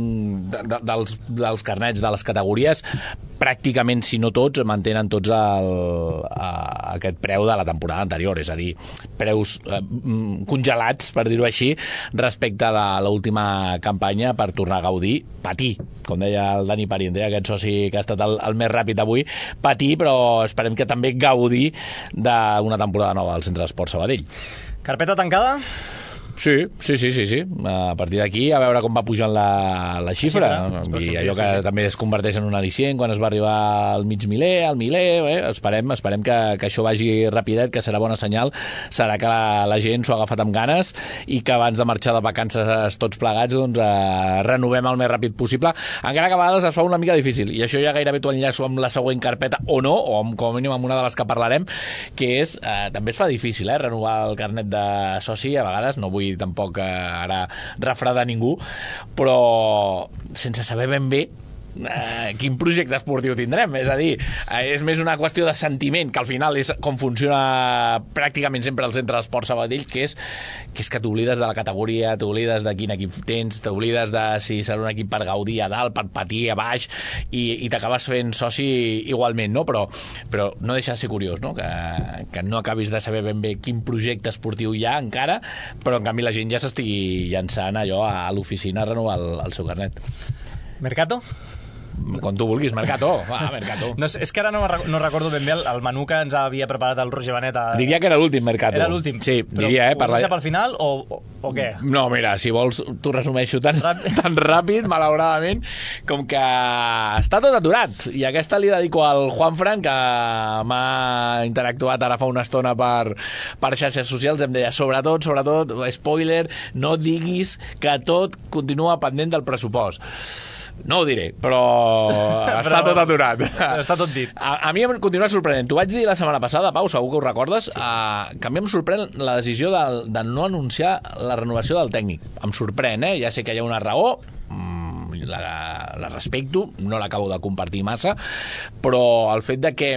de, de, dels, dels carnets de les categories pràcticament, si no tots, mantenen tots el, a, aquest preu de la temporada anterior, és a dir, preus eh, congelats, per dir-ho així, respecte a l'última campanya, per tornar a gaudir, patir, com deia el Dani Parín, deia aquest soci que ha estat el, el més ràpid avui, patir, però esperem que també gaudir d'una temporada nova al Centre d'Esport Sabadell. Carpeta tancada? Sí, sí, sí, sí, sí. A partir d'aquí, a veure com va pujant la, la xifra. La xifra. I allò que sí, sí. també es converteix en un al·licient quan es va arribar al mig miler, al miler, eh? esperem, esperem que, que això vagi rapidet, que serà bona senyal, serà que la, la gent s'ho ha agafat amb ganes i que abans de marxar de vacances tots plegats, doncs eh, renovem el més ràpid possible, encara que a vegades es fa una mica difícil, i això ja gairebé t'ho enllaço amb la següent carpeta, o no, o amb, com a mínim amb una de les que parlarem, que és, eh, també es fa difícil, eh, renovar el carnet de soci, a vegades, no vull tampoc eh, ara refredar ningú, però sense saber ben bé Uh, quin projecte esportiu tindrem, és a dir, uh, és més una qüestió de sentiment, que al final és com funciona pràcticament sempre el Centre d'Esport Sabadell, que és que, és que t'oblides de la categoria, t'oblides de quin equip tens, t'oblides de si serà un equip per gaudir a dalt, per patir a baix, i, i t'acabes fent soci igualment, no? Però, però no deixa de ser curiós, no? Que, que no acabis de saber ben bé quin projecte esportiu hi ha encara, però en canvi la gent ja s'estigui llançant allò a, a l'oficina a renovar el, el seu carnet. Mercato? Com tu vulguis, Mercato. Va, Mercato. No, és que ara no, no recordo ben bé el, el menú que ens havia preparat el Roger Benet. A... Diria que era l'últim Mercato. Era l'últim. Sí, però diria, eh? Però ho deixa pel final o, o, o què? No, mira, si vols t'ho resumeixo tan, tan ràpid, malauradament, com que està tot aturat. I aquesta li dedico al Juanfran, que m'ha interactuat ara fa una estona per, per xarxes socials. Em deia, sobretot, sobretot, spoiler, no diguis que tot continua pendent del pressupost. No ho diré, però està però tot aturat. Està tot dit. A, a mi em continua sorprenent. T'ho vaig dir la setmana passada, Pau, segur que ho recordes, sí. a, que a mi em sorprèn la decisió de, de no anunciar la renovació del tècnic. Em sorprèn, eh? Ja sé que hi ha una raó, la, la respecto, no l'acabo de compartir massa, però el fet de que,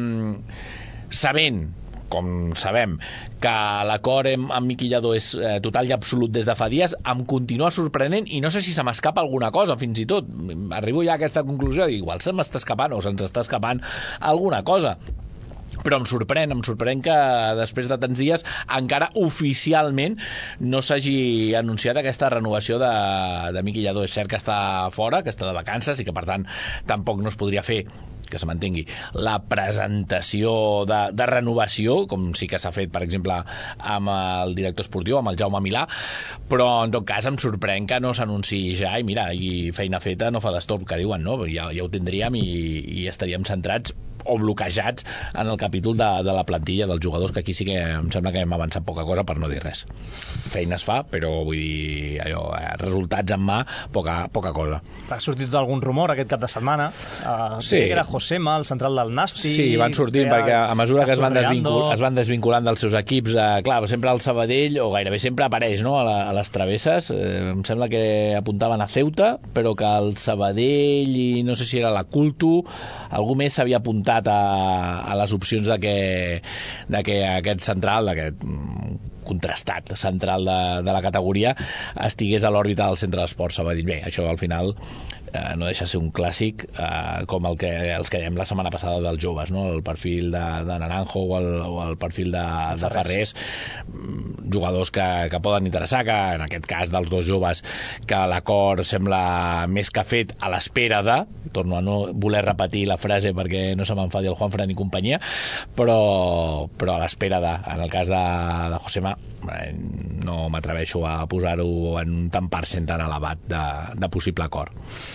mm, sabent, com sabem, que l'acord amb, amb Miqui Lladó és eh, total i absolut des de fa dies, em continua sorprenent i no sé si se m'escapa alguna cosa, fins i tot. Arribo ja a aquesta conclusió, igual se m'està escapant o se'ns està escapant alguna cosa. Però em sorprèn, em sorprèn que després de tants dies encara oficialment no s'hagi anunciat aquesta renovació de, de Miqui Lladó. És cert que està fora, que està de vacances i que per tant tampoc no es podria fer, que se mantengui, la presentació de, de renovació, com sí que s'ha fet, per exemple, amb el director esportiu, amb el Jaume Milà, però en tot cas em sorprèn que no s'anunciï ja, i mira, i feina feta no fa d'estorb, que diuen, no? Ja, ja ho tindríem i, i estaríem centrats o bloquejats en el capítol de, de la plantilla dels jugadors, que aquí sí que em sembla que hem avançat poca cosa, per no dir res. Feina es fa, però vull dir, allò, eh, resultats en mà, poca, poca cosa. Ha sortit algun rumor aquest cap de setmana, uh, sí. Que era Josema, el central del Nasti. Sí, van sortint, perquè a mesura que es van, desvincul, es van desvinculant dels seus equips, eh, clar, sempre el Sabadell, o gairebé sempre apareix, no?, a, la, a les travesses, eh, em sembla que apuntaven a Ceuta, però que el Sabadell i no sé si era la Cultu, algú més s'havia apuntat a, a les opcions de que, de que aquest central, d'aquest contrastat central de, de la categoria estigués a l'òrbita del centre d'esports Sabadell. Bé, això al final eh, no deixa de ser un clàssic eh, com el que els que dèiem la setmana passada dels joves, no? El perfil de, de Naranjo o el, o el perfil de, de Ferrés, jugadors que, que poden interessar, que en aquest cas dels dos joves que l'acord sembla més que fet a l'espera de, torno a no voler repetir la frase perquè no se m'enfadi el Juanfran ni companyia, però, però a l'espera de, en el cas de, de Josema no m'atreveixo a posar-ho en un tant per cent tan elevat de, de possible acord.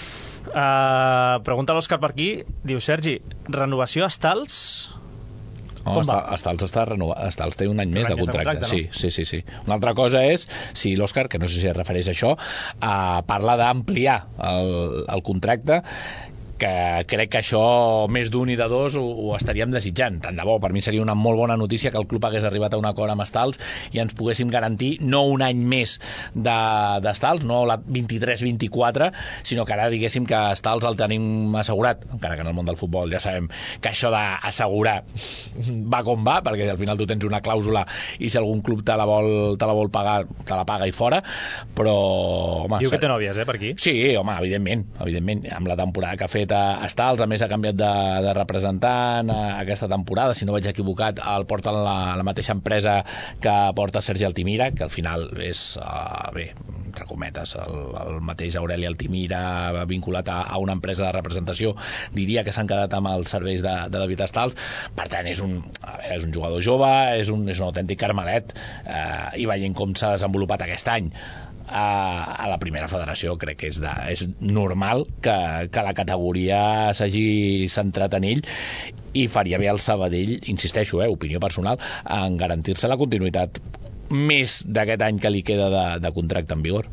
Uh, pregunta l'Òscar per aquí, diu Sergi, renovació a Stals? No, Stals està renovat, Stals té un any més de contracte, contracte no? sí, sí, sí, sí. Una altra cosa és si l'Òscar, que no sé si es refereix a això, uh, parla d'ampliar el, el contracte, que crec que això més d'un i de dos ho, ho estaríem desitjant. Tant de bo, per mi seria una molt bona notícia que el club hagués arribat a un acord amb Stals i ens poguéssim garantir no un any més de, de Stals, no la vint-i-tres vint-i-quatre, sinó que ara diguéssim que Stals el tenim assegurat, encara que en el món del futbol ja sabem que això d'assegurar va com va, perquè al final tu tens una clàusula i si algun club te la vol, te la vol pagar, te la paga i fora, però home, diu que té nòvies, eh, per aquí? Sí, home, evidentment, evidentment, amb la temporada que ha fet a Stals, a més ha canviat de, de representant a, aquesta temporada, si no vaig equivocat el porta la, la mateixa empresa que porta Sergi Altimira, que al final és uh, bé, entre cometes el, el mateix Aureli Altimira vinculat a, a una empresa de representació, diria que s'han quedat amb els serveis de, de David Stals, per tant és un, a veure, és un jugador jove, és un, és un autèntic carmelet, uh, i veient com s'ha desenvolupat aquest any a, a la primera federació, crec que és, de, és normal que, que la categoria s'hagi centrat en ell i faria bé al Sabadell, insisteixo, eh, opinió personal, en garantir-se la continuïtat més d'aquest any que li queda de, de contracte en vigor.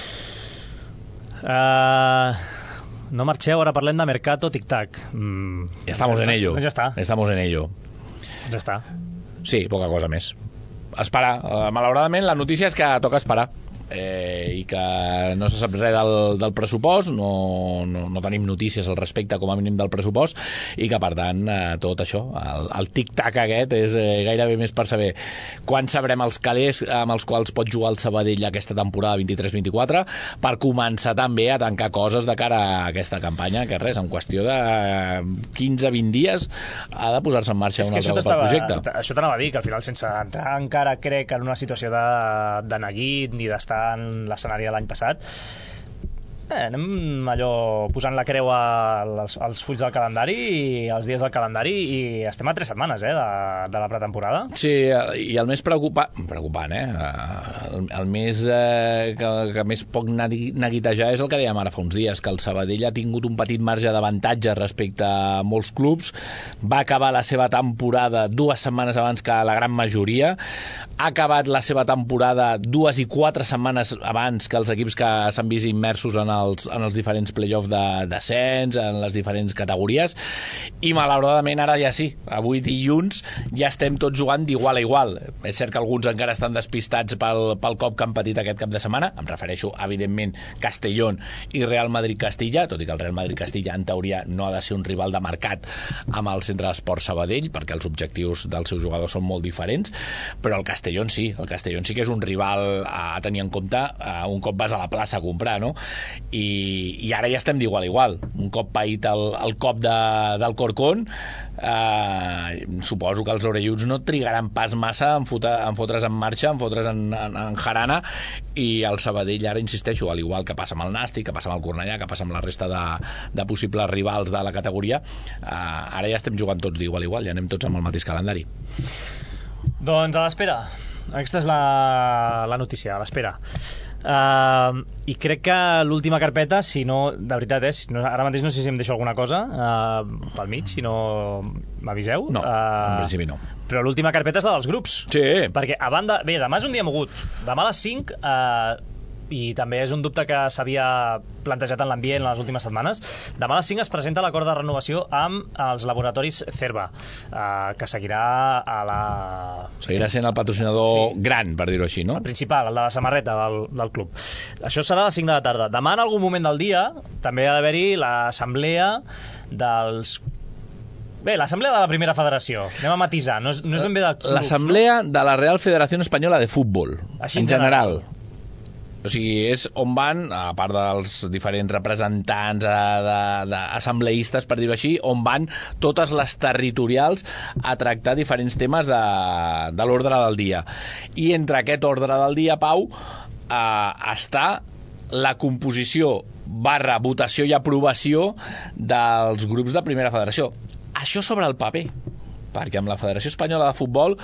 Uh, no marxeu, ara parlem de Mercato, tic-tac. Mm, ja estamos en ello. Doncs ja està. Estamos en ello. Ja està. Sí, poca cosa més. Esperar. Uh, malauradament, la notícia és que toca esperar. Eh, i que no se sap res del, del pressupost, no, no, no tenim notícies al respecte com a mínim del pressupost, i que per tant eh, tot això, el, el tic-tac aquest és eh, gairebé més per saber quan sabrem els calés amb els quals pot jugar el Sabadell aquesta temporada vint-i-tres vint-i-quatre, per començar també a tancar coses de cara a aquesta campanya, que res, en qüestió de quinze vint dies ha de posar-se en marxa un altre cop el projecte. Això t'anava a dir, que al final sense entrar encara crec en una situació de, de neguit ni d'estar en l'escenari de l'any passat, eh, anem allò posant la creu als, als fulls del calendari i als dies del calendari, i estem a tres setmanes eh, de, de la pretemporada. Sí, i el més preocupant, preocupant eh? el, el més eh, que, que més poc neguitejar és el que dèiem ara fa uns dies, que el Sabadell ha tingut un petit marge d'avantatge respecte a molts clubs, va acabar la seva temporada dues setmanes abans que la gran majoria, ha acabat la seva temporada dues i quatre setmanes abans que els equips que s'han vist immersos en els, en els diferents play-offs de descens, en les diferents categories, i malauradament ara ja sí, avui dilluns ja estem tots jugant d'igual a igual. És cert que alguns encara estan despistats pel, pel cop que han patit aquest cap de setmana, em refereixo evidentment Castellón i Real Madrid-Castilla, tot i que el Real Madrid-Castilla en teoria no ha de ser un rival de mercat amb el Centre d'Esport Sabadell, perquè els objectius dels seus jugadors són molt diferents, però el Castellón sí, el Castellón sí que és un rival a tenir en compte un cop vas a la plaça a comprar, no? I, i ara ja estem d'igual a igual. Un cop paït el, el cop de, del Corcón, eh, suposo que els orelluts no trigaran pas massa en, fotre, en fotre's en marxa, en fotre's en, en, en jarana, i el Sabadell ara, insisteixo, al igual que passa amb el Nàstic, que passa amb el Cornellà, que passa amb la resta de, de possibles rivals de la categoria, eh, ara ja estem jugant tots d'igual a igual, ja anem tots amb el mateix calendari. Doncs a l'espera. Aquesta és la, la notícia, a l'espera. Uh, i crec que l'última carpeta, si no, de veritat, eh, si no, ara mateix no sé si em deixo alguna cosa uh, pel mig, si no m'aviseu. No, uh, en principi no. Però l'última carpeta és la dels grups. Sí. Perquè a banda, bé, demà és un dia mogut. Demà a les cinc, uh, i també és un dubte que s'havia plantejat en l'ambient en les últimes setmanes, demà a les cinc es presenta l'acord de renovació amb els laboratoris Cerva, eh, que seguirà a la... Seguirà sent el patrocinador sí. gran, per dir-ho així, no? El principal, el de la samarreta del, del club. Això serà a les cinc de la tarda. Demà, en algun moment del dia, també ha d'haver-hi l'assemblea dels Bé, l'assemblea de la primera federació. Anem a matisar, no és, no és ben bé de clubs, l'assemblea no? de la Real Federación Española de Fútbol, Així en general. general. O sigui, és on van, a part dels diferents representants d'assembleistes, per dir-ho així, on van totes les territorials a tractar diferents temes de, de l'ordre del dia. I entre aquest ordre del dia, Pau, eh, està la composició barra votació i aprovació dels grups de primera federació. Això sobre el paper, perquè amb la Federació Espanyola de Futbol,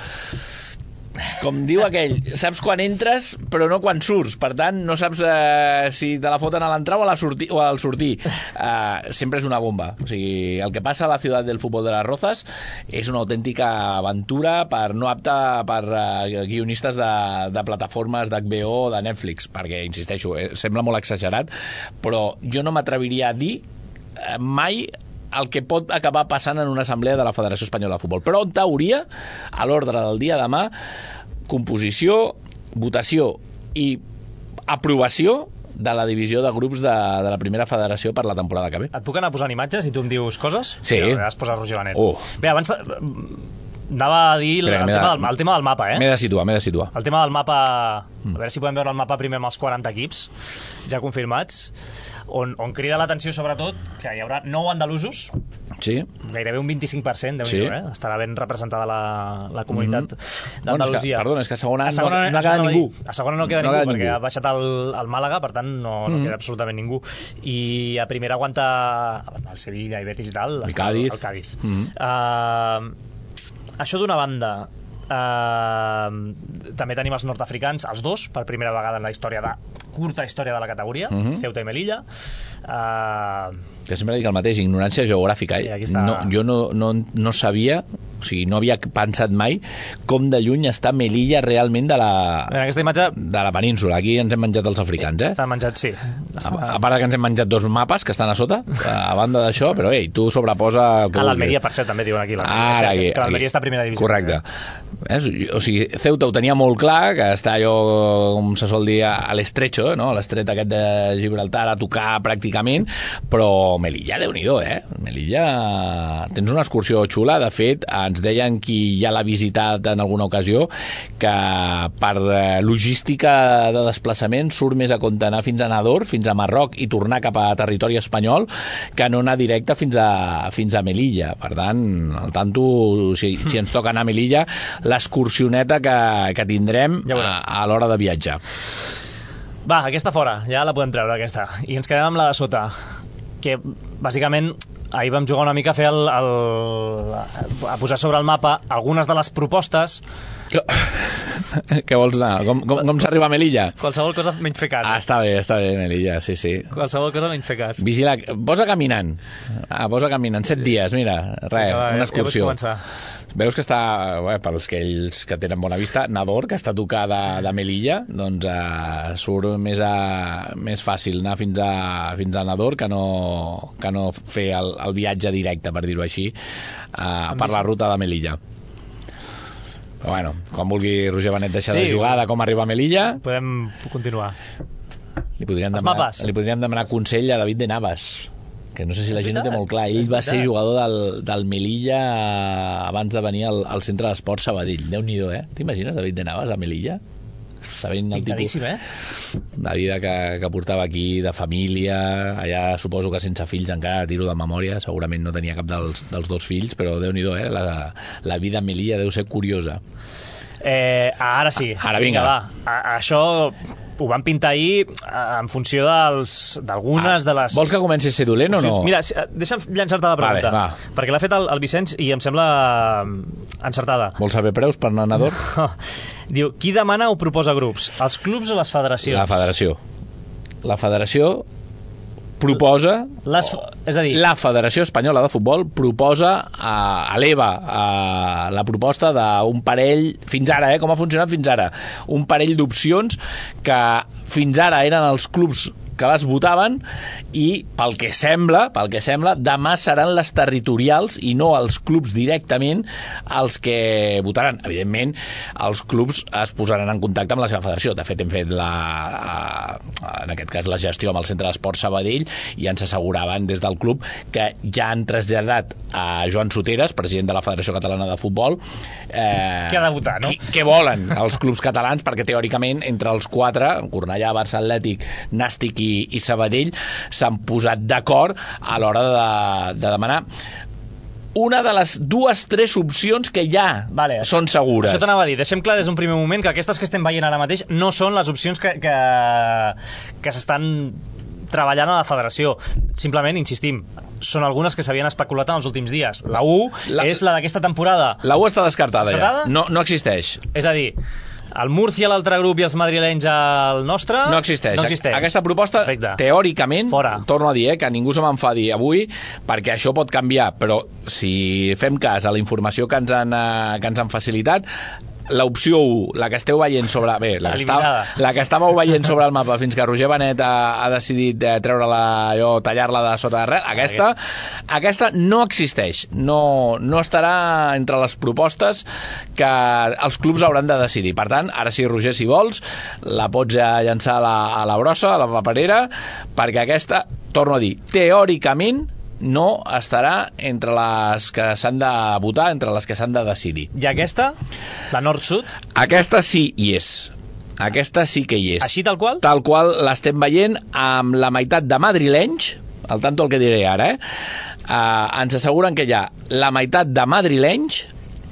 com diu aquell, saps quan entres però no quan surts, per tant no saps eh, si te la foten a l'entrar o, a la sortir, o al sortir. Eh, sempre és una bomba. O sigui, el que passa a la ciutat del futbol de les Rozas és una autèntica aventura per no apta per eh, guionistes de, de plataformes d'H B O o de Netflix, perquè, insisteixo, eh, sembla molt exagerat, però jo no m'atreviria a dir eh, mai el que pot acabar passant en una assemblea de la Federació Espanyola de Futbol. Però en teoria, a l'ordre del dia demà, composició, votació i aprovació de la divisió de grups de, de la primera federació per la temporada que ve. Et puc anar posant imatges i tu em dius coses? Sí. Ja, has posat Roger Benet. Oh. Bé, abans anava a dir el, el, tema del, el tema del mapa, eh? M'he de situar, m'he de situar. El tema del mapa, a veure si podem veure el mapa primer amb els quaranta equips ja confirmats, on, on crida l'atenció sobretot que hi haurà nou andalusos, sí. Gairebé un vint-i-cinc per cent, sí. eh? Estarà ben representada la, la comunitat mm-hmm. d'Andalusia. Bueno, és que, perdona, és que a segona, a segona no, no queda ningú. A segona no queda no ningú, queda perquè ningú. ha baixat el, el Màlaga, per tant no, no mm-hmm. queda absolutament ningú. I a primera aguanta el Sevilla i Betis i tal, el Cádiz. El Cádiz. Mm-hmm. Uh, això d'una banda, uh, també tenim els nord-africans, els dos, per primera vegada en la història de curta història de la categoria, mm-hmm. Ceuta i Melilla. Uh, que sempre dic el mateix, ignorància geogràfica, eh? Sí, està... no, jo no, no, no sabia, o sigui, no havia pensat mai com de lluny està Melilla realment de la, en aquesta imatge... de la península. Aquí ens hem menjat els africans, eh? Està menjat, sí. Està... A, a part que ens hem menjat dos mapes que estan a sota, a banda d'això, però ei, tu sobreposa... A l'Almeria, per cert, també diuen aquí. Ara, aquí, que l'Almeria està a primera divisió. Correcte. Eh? O sigui, Ceuta ho tenia molt clar, que està allò, com se sol dir, a l'estrecho, no? A l'estret aquest de Gibraltar, a tocar pràcticament, però Melilla, Déu-n'hi-do, eh? Melilla, tens una excursió xula, de fet, ens deien qui ja l'ha visitat en alguna ocasió, que per logística de desplaçament surt més a compte anar fins a Nador, fins a Marroc i tornar cap a territori espanyol, que no anar directe fins a, fins a Melilla. Per tant, al tanto, si, si ens toca anar a Melilla, l'excursioneta que, que tindrem ja a, a l'hora de viatjar. Va, aquesta fora, ja la podem treure, aquesta. I ens quedem amb la de sota, que bàsicament ahir vam jugar una mica a fer el, el, a posar sobre el mapa algunes de les propostes. Què vols anar? Com, com, com s'arriba a Melilla? Qualsevol cosa menys fer cas. Ah, està bé, està bé, Melilla, sí, sí. Qualsevol cosa menys fer cas. Vigila, posa caminant. Ah, posa caminant, set dies, mira, res, ja, una excursió. Ja veus que està, bé, pels que ells que tenen bona vista, Nador, que està a tocar de, de Melilla, doncs eh, surt més, a, més fàcil anar fins a, fins a Nador que no, que no fer el, el viatge directe, per dir-ho així, eh, per la ruta de Melilla. Però bueno, quan vulgui Roger Benet deixar sí, de jugar de com arribar a Melilla, podem continuar. Li podríem, demanar, li podríem demanar consell a David de Navas, que no sé si la gent ho té molt clar. Ell va ser jugador del, del Melilla abans de venir al, al centre d'esport Sabadell. Déu-n'hi-do, eh? T'imagines David de Navas a Melilla? Sabent el tipus eh? la vida que, que portava aquí, de família, allà suposo que sense fills encara, tiro de memòria, segurament no tenia cap dels, dels dos fills, però Déu-n'hi-do, eh? La, la vida a Melilla deu ser curiosa. Eh, ara sí, ara vinga, vinga, va. A, això ho van pintar ahir en funció dels d'algunes ah, de les... Vols que comenci a ser dolent o no? Mira, deixa'm llançar-te la pregunta, vale, va. Perquè l'ha fet el, el Vicenç i em sembla encertada. Vols saber preus per anar a Nador? Diu, qui demana o proposa grups? Els clubs o les federacions? La federació. La federació proposa, les, és a dir, la Federació Espanyola de Futbol proposa, a, eleva a la proposta d'un parell, fins ara, eh, com ha funcionat fins ara, un parell d'opcions que fins ara eren els clubs que les votaven, i pel que sembla, pel que sembla, demà seran les territorials i no els clubs directament els que votaran. Evidentment, els clubs es posaran en contacte amb la seva federació. De fet, hem fet la, en aquest cas la gestió amb el Centre d'Esport Sabadell i ens asseguraven des del club que ja han traslladat a Joan Soteres, president de la Federació Catalana de Futbol, eh, què ha de votar, no? Què volen els clubs catalans, perquè teòricament entre els quatre, Cornellà, Barça, Atlètic, Nàstic i, i Sabadell, s'han posat d'acord a l'hora de, de demanar una de les dues, tres opcions que ja vale, són segures. Això t'anava a dir, deixem clar des d'un primer moment que aquestes que estem veient ara mateix no són les opcions que, que, que s'estan treballant a la federació. Simplement, insistim, són algunes que s'havien especulat en els últims dies. La u la... és la d'aquesta temporada. La u està descartada, descartada? ja. No, no existeix. És a dir, el Múrcia, l'altre grup, i els madrilenys al nostre... No existeix. No existeix. Aquesta proposta, Perfecte. teòricament, Fora. torno a dir, eh, que ningú se m'enfadi avui, perquè això pot canviar, però si fem cas a la informació que ens han, eh, que ens han facilitat, l'opció u, la que esteu veient sobre... Bé, la que, estava, la que estàveu veient sobre el mapa fins que Roger Benet ha, ha decidit eh, treure-la, allò, tallar-la de sota de res, aquesta, aquesta no existeix. No, no estarà entre les propostes que els clubs hauran de decidir. Per tant, ara sí, Roger, si vols, la pots ja llançar a la, a la brossa, a la paperera, perquè aquesta, torno a dir, teòricament no estarà entre les que s'han de votar, entre les que s'han de decidir. I aquesta? La nord-sud? Aquesta sí hi és. Aquesta sí que hi és. Així tal qual? Tal qual l'estem veient amb la meitat de madrilenys, al tanto el que diré ara, eh? Uh, ens asseguren que hi ha la meitat de madrilenys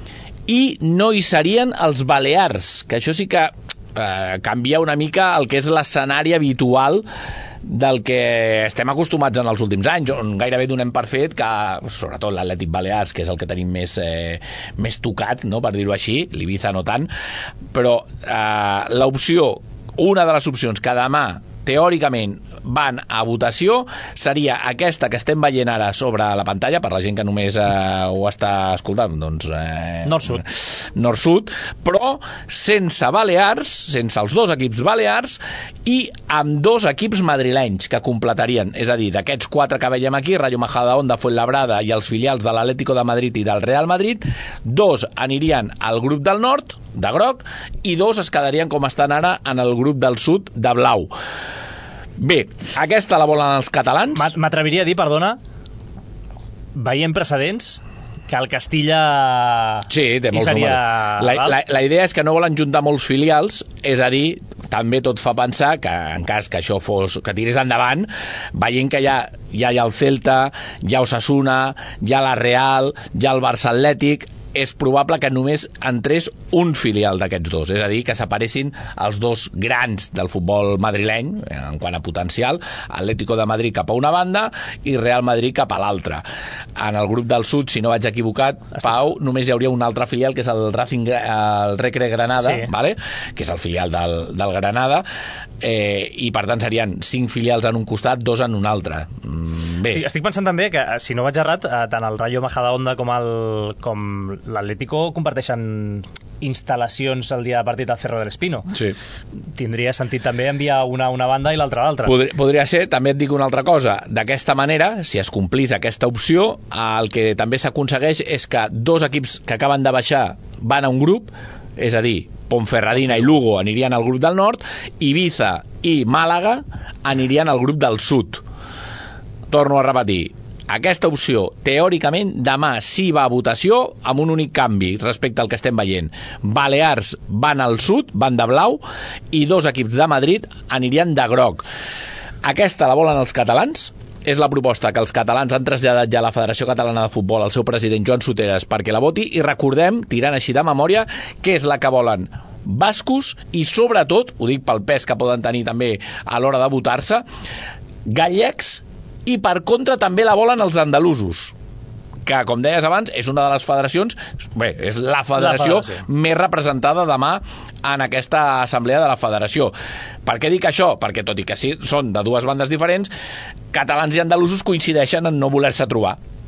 i no hi serien els balears, que això sí que uh, canvia una mica el que és l'escenari habitual del que estem acostumats en els últims anys, on gairebé donem per fet que, sobretot l'Atlètic Balears, que és el que tenim més, eh, més tocat, no?, per dir-ho així, l'Ibiza no tant, però eh, l'opció, una de les opcions que demà teòricament van a votació seria aquesta que estem veient ara sobre la pantalla, per la gent que només eh, ho està escoltant, doncs eh, nord-sud nord-sud, però sense Balears, sense els dos equips balears i amb dos equips madrilenys que completarien, és a dir, d'aquests quatre que veiem aquí, Rayo Majadahonda, Fuenlabrada i els filials de l'Atlético de Madrid i del Real Madrid, dos anirien al grup del nord, de groc, i dos es quedarien com estan ara en el grup del sud, de blau. Bé, aquesta la volen els catalans? M'atreviria a dir, perdona, veient precedents, que el Castilla sí, té molts seria la, la, la idea és que no volen juntar molts filials, és a dir, també tot fa pensar que en cas que això fos, que tirés endavant, veient que ja, ja hi ha el Celta, hi ha Osasuna, hi ha la Real, hi ha el Barça Atlètic, és probable que només entrés un filial d'aquests dos, és a dir, que s'aparessin els dos grans del futbol madrileny en quant a potencial, Atlético de Madrid cap a una banda i Real Madrid cap a l'altra. En el grup del sud, si no vaig equivocat, Pau, només hi hauria un altre filial, que és el Racing, el Recre Granada, sí. Vale? Que és el filial del, del Granada, eh, i per tant serien cinc filials en un costat, dos en un altre. Mm, bé. Sí, estic pensant també que, si no vaig errat, tant el Rayo Majadahonda com el com l'Atlético comparteixen instal·lacions el dia de partit al Cerro del Espino. Sí. Tindria sentit també enviar una a una banda i l'altra a l'altra. Podria, podria ser, també et dic una altra cosa, d'aquesta manera, si es complís aquesta opció, el que també s'aconsegueix és que dos equips que acaben de baixar van a un grup, és a dir, Ponferradina i Lugo anirien al grup del nord, Ibiza i Màlaga anirien al grup del sud. Torno a repetir, aquesta opció, teòricament, demà sí va a votació amb un únic canvi respecte al que estem veient. Balears van al sud, van de blau, i dos equips de Madrid anirien de groc. Aquesta la volen els catalans? És la proposta que els catalans han traslladat ja a la Federació Catalana de Futbol al seu president Joan Soteres perquè la voti, i recordem, tirant així de memòria, que és la que volen bascos i, sobretot, ho dic pel pes que poden tenir també a l'hora de votar-se, gallecs, i per contra també la volen els andalusos, que, com deies abans, és una de les federacions, bé, és la federació, la federació més representada demà en aquesta assemblea de la federació. Per què dic això? Perquè, tot i que sí, són de dues bandes diferents, catalans i andalusos coincideixen en no voler-se trobar.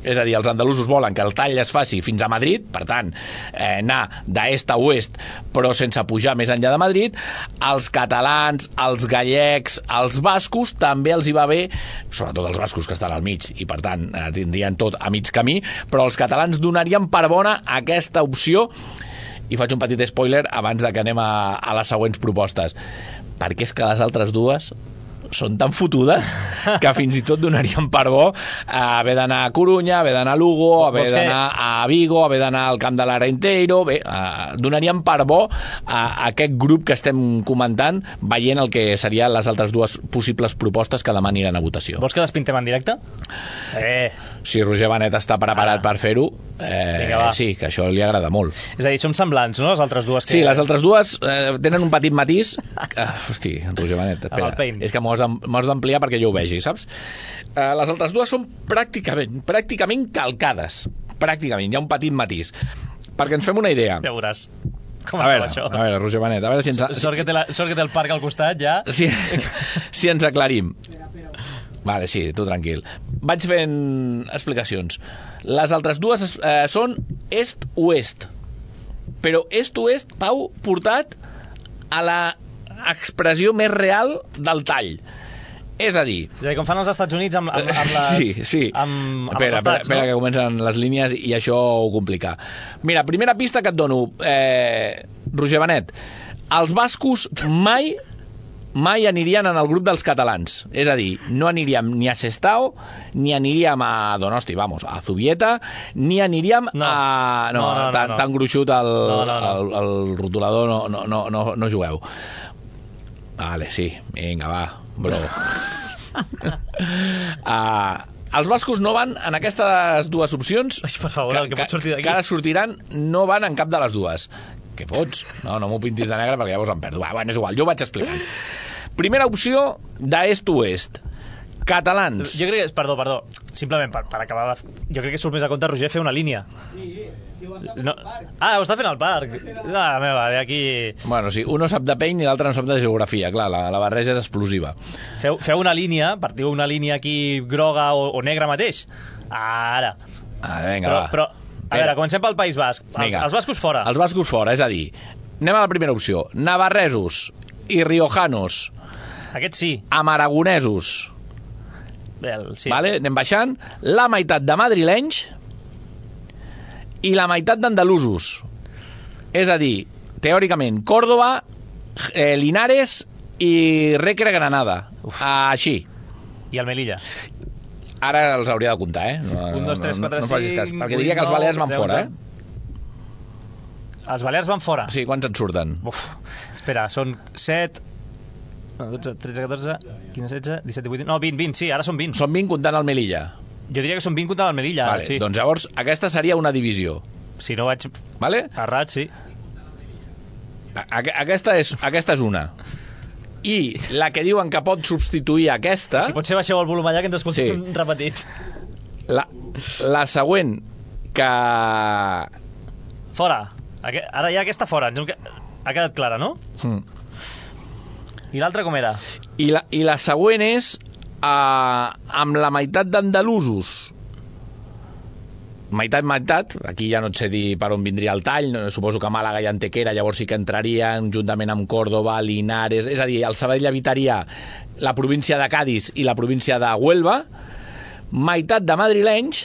És a dir, els andalusos volen que el tall es faci fins a Madrid, per tant, eh, anar d'est a oest, però sense pujar més enllà de Madrid. Els catalans, els gallecs, els bascos, també els hi va bé, sobretot els bascos que estan al mig, i per tant eh, tindrien tot a mig camí, però els catalans donarien per bona aquesta opció. I faig un petit spoiler abans de que anem a, a les següents propostes, perquè és que les altres dues són tan fotudes que fins i tot donarien per bo haver d'anar a Corunya, haver d'anar a Lugo, haver d'anar a Vigo, haver d'anar al camp de l'Arenteiro. Bé, eh, donarien per bo a aquest grup que estem comentant, veient el que serien les altres dues possibles propostes que demà aniran a votació. Vols que les pintem en directe? Eh. Si Roger Benet està preparat ah. per fer-ho, eh, Vinga, sí, que això li agrada molt. És a dir, som semblants, no?, les altres dues. Que... Sí, les altres dues eh, tenen un petit matís. Ah, hosti, Roger Benet, espera. És que m'ho has d'ampliar perquè jo ho vegi, saps? Eh, les altres dues són pràcticament, pràcticament calcades. Pràcticament, hi ha un petit matís. Perquè ens fem una idea. Ja veuràs. Com a veure, això? A veure, Roger Benet, a veure si ens... Sort que té, la, sort que té el parc al costat, ja. Si, si ens aclarim. Vale, sí, tu tranquil. Vaig fent explicacions. Les altres dues eh, són est-oest. Però est-oest, Pau, portat a la expressió més real del tall. És a dir... És a dir, com fan els Estats Units amb, amb, amb les... Sí, sí. Amb, amb espera, els estats, espera, no? espera que comencen les línies i això ho complica. Mira, primera pista que et dono, eh, Roger Benet. Els bascos mai... mai anirien en el grup dels catalans. És a dir, no aniríem ni a Sestao, ni aniríem a Donosti, vamos, a Zubieta, ni aniríem no. a... No, no, no, tan, no, no. tan gruixut el, no, no, no. el, el rotulador no, no, no, no, no jugueu. Vale, sí, vinga, va, bro. uh, els bascos no van en aquestes dues opcions. Ai, per favor, que, el que pot sortir d'aquí. Que ara sortiran, no van en cap de les dues. Què fots? No, no m'ho pintis de negre perquè llavors em perdo. Va, bueno, és igual, jo ho vaig explicant. Primera opció d'est-oest. Catalans. Jo crec que, perdó, perdó, simplement per, per acabar, jo crec que surt més a compte, Roger, fer una línia. Sí, sí, ho està fent no. al parc. Ah, ho està fent al parc. La meva, d'aquí... Bueno, sí, un no sap de peny i l'altre no sap de geografia, clar, la, la barreja és explosiva. Feu, feu una línia, partiu una línia aquí groga o, o negra mateix. Ara. Ah, vinga, però, va. Però, a veure, comencem pel País Basc. Els, els bascos fora. Els bascos fora, és a dir, anem a la primera opció. Navarresos i riojanos. Aquest sí. Amb aragonesos. Bé, sí. Vale? Anem baixant. La meitat de madrilenys i la meitat d'andalusos. És a dir, teòricament, Córdoba, eh, Linares i Recre Granada. Uf. Així. I el Melilla. Ara els hauria de comptar, eh? No, un, dos, tres, quatre, no, no, no cinc... Cas, perquè diria que els Balears van fora, eh? Els Balears van fora? Sí, quants en surten? Uf, espera, són set... dotze, tretze, catorze, quinze, setze, disset, divuit... No, vint, vint, sí, ara són vint. Són vint comptant el Melilla. Jo diria que són vint comptant el Melilla, vale, sí. Doncs llavors aquesta seria una divisió. Si no vaig... Vale? Errat, sí. Aquesta és, aquesta és una. I la que diuen que pot substituir aquesta... Si pot ser baixeu el volum allà que ens escoltem sí. repetits. La, la següent que... Fora. Ara hi ha aquesta fora. Ha quedat clara, no? Mm. I l'altra com era? I la, i la següent és uh, amb la meitat d'andalusos. Meitat, meitat, aquí ja no et sé dir per on vindria el tall, no, suposo que Màlaga i Antequera llavors sí que entrarien juntament amb Córdoba, Linares, és a dir, el Sabadell evitaria la província de Cádiz i la província de Huelva, meitat de madrilenys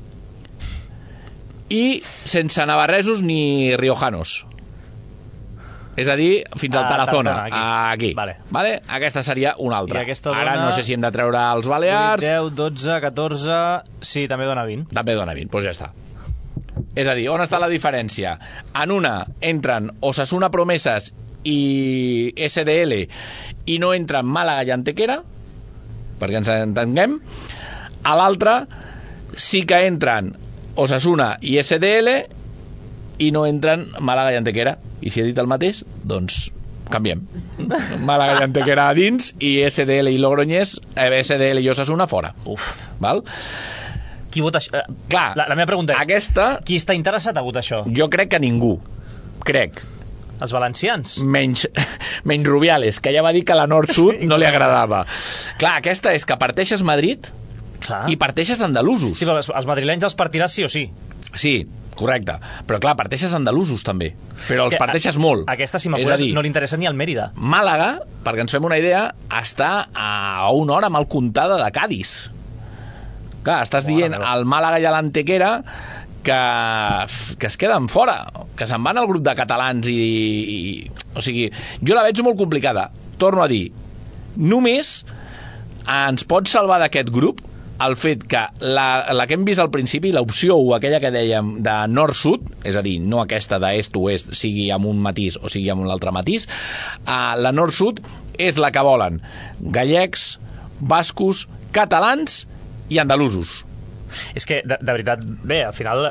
i sense navarresos ni riojanos. És a dir, fins al Tarazona, ah, aquí. aquí. Vale. Vale? Aquesta seria una altra. Dona... Ara no sé si hem de treure els Balears... deu, dotze, catorze... Sí, també dona vint. També dona vint, doncs ja està. És a dir, on està la diferència? En una entren Osasuna Promeses i S D L i no entren Màlaga i Antequera, perquè ens entenguem. A l'altra sí que entren Osasuna i S D L i no entren Màlaga i Antequera. I si he dit el mateix, doncs canviem. Màlaga i Antequera a dins i S D L i Logroñés, eh, S D L i Osasuna fora. Uf. Val? Qui vota això? Clar, la, la meva pregunta és, aquesta, qui està interessat a votar això? Jo crec que ningú. Crec. Els valencians? Menys, menys Rubiales, que ja va dir que la nord-sud no li agradava. Clar, aquesta és que parteixes Madrid, Clar. I parteixes andalusos. Sí, però els, els madrilenys els partiràs sí o sí. Sí, correcte. Però clar, parteixes andalusos també. Però És els que parteixes a, molt. Aquesta, si És a m'apures, dir, no li interessa ni al Mèrida. Màlaga, perquè ens fem una idea, està a una hora mal comptada de Cádiz. Clar, estàs Bona dient meva. al Màlaga i a l'Antequera que, que es queden fora, que se'n van al grup de catalans i, i... O sigui, jo la veig molt complicada. Torno a dir, només ens pot salvar d'aquest grup el fet que la, la que hem vist al principi, l'opció u, aquella que dèiem de nord-sud, és a dir, no aquesta d'est-oest, sigui amb un matís o sigui amb un altre matís, uh, la nord-sud és la que volen gallecs, bascos, catalans i andalusos. És que, de, de veritat, bé, al final...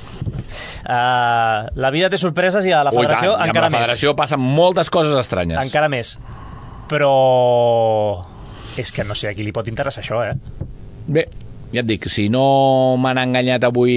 Uh, la vida té sorpreses i a la federació Ui, tant, encara i amb la federació més. passen moltes coses estranyes. Encara més. Però... és que no sé a qui li pot interessar això, eh? Bé, ja et dic, si no m'han enganyat avui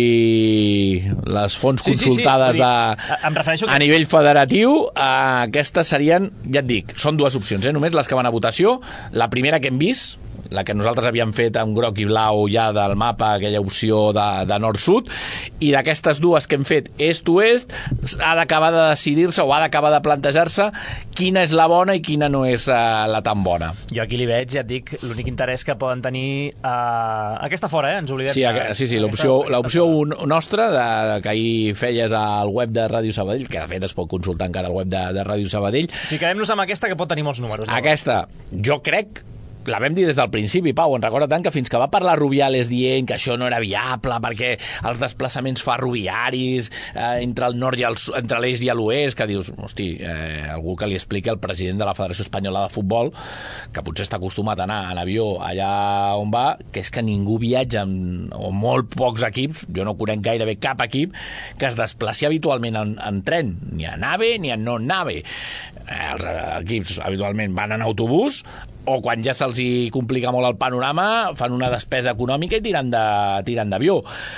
les fonts Sí, sí, sí, consultades vull dir, de, a- em refereixo que- a nivell federatiu, eh, aquestes serien, ja et dic, són dues opcions, eh, només les que van a votació. La primera que hem vist, la que nosaltres havíem fet amb groc i blau ja del mapa, aquella opció de, de nord-sud, i d'aquestes dues que hem fet est-oest, ha d'acabar de decidir-se o ha d'acabar de plantejar-se quina és la bona i quina no és uh, la tan bona. Jo aquí li veig, ja et dic, l'únic interès que poden tenir... Uh, aquesta fora, eh? Ens oblidem. Sí, de- sí, sí, aquesta- l'opció aquesta l'opció fora. nostra de, de, que ahir feies al web de Ràdio Sabadell, que de fet es pot consultar encara al web de, de Ràdio Sabadell. Si quedem-nos amb aquesta, que pot tenir molts números. No? Aquesta, jo crec, la vam dir des del principi, Pau, en recorda tant que fins que va parlar Rubiales dient que això no era viable perquè els desplaçaments ferroviaris eh, entre el nord i el, entre l'est i l'oest, que dius, hosti, eh, algú que li expliqui al president de la Federació Espanyola de Futbol, que potser està acostumat a anar en avió allà on va, que és que ningú viatja amb, o molt pocs equips, jo no conec gairebé cap equip que es desplaci habitualment en, en tren, ni a nave ni a no nave. Eh, els equips habitualment van en autobús o quan ja se'ls hi complica molt el panorama fan una despesa econòmica i tiren de, tiren d'avió.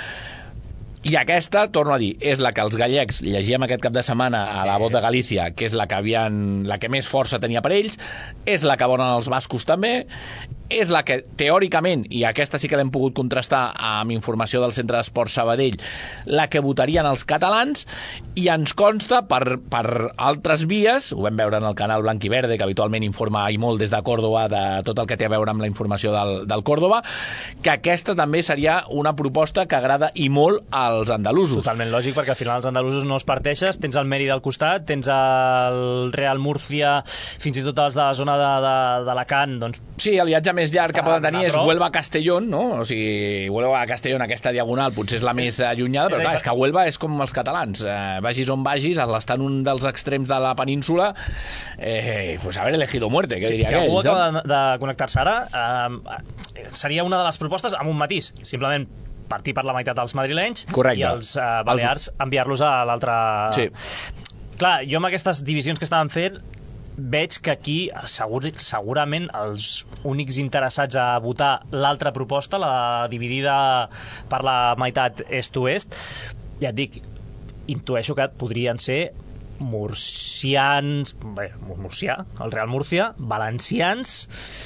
I aquesta, torno a dir, és la que els gallecs llegíem aquest cap de setmana a la Voz de Galícia, que és la que havien, la que més força tenia per ells, és la que volen els bascos també, és la que teòricament, i aquesta sí que l'hem pogut contrastar amb informació del Centre d'Esport Sabadell, la que votarien els catalans, i ens consta per, per altres vies, ho vam veure en el canal Blanc i Verde, que habitualment informa i molt des de Còrdova de tot el que té a veure amb la informació del, del Còrdova, que aquesta també seria una proposta que agrada i molt als andalusos. Totalment lògic, perquè al final els andalusos no els parteixes, tens el Mèrida al costat, tens el Real Múrcia, fins i tot els de la zona d'Alacant, doncs... Sí, el viatge més llarg que poden tenir és prop. Huelva-Castellón, no? O sigui, Huelva-Castellón, aquesta diagonal, potser és la més allunyada, però És a dir, clar, és que Huelva és com els catalans. Eh, vagis on vagis, al estar en un dels extrems de la península, eh, pues haber elegido muerte, que Si, diria si algú aquell. acaba de, de connectar-se ara, eh, seria una de les propostes amb un matís, simplement partir per la meitat dels madrilenys. Correcte. I els eh, balears enviar-los a l'altre... Sí. Clar, jo amb aquestes divisions que estaven fent veig que aquí segur, segurament els únics interessats a votar l'altra proposta, la dividida per la meitat est-oest, ja et dic, intueixo que podrien ser murcians, bé, murcià, el Real Múrcia, valencians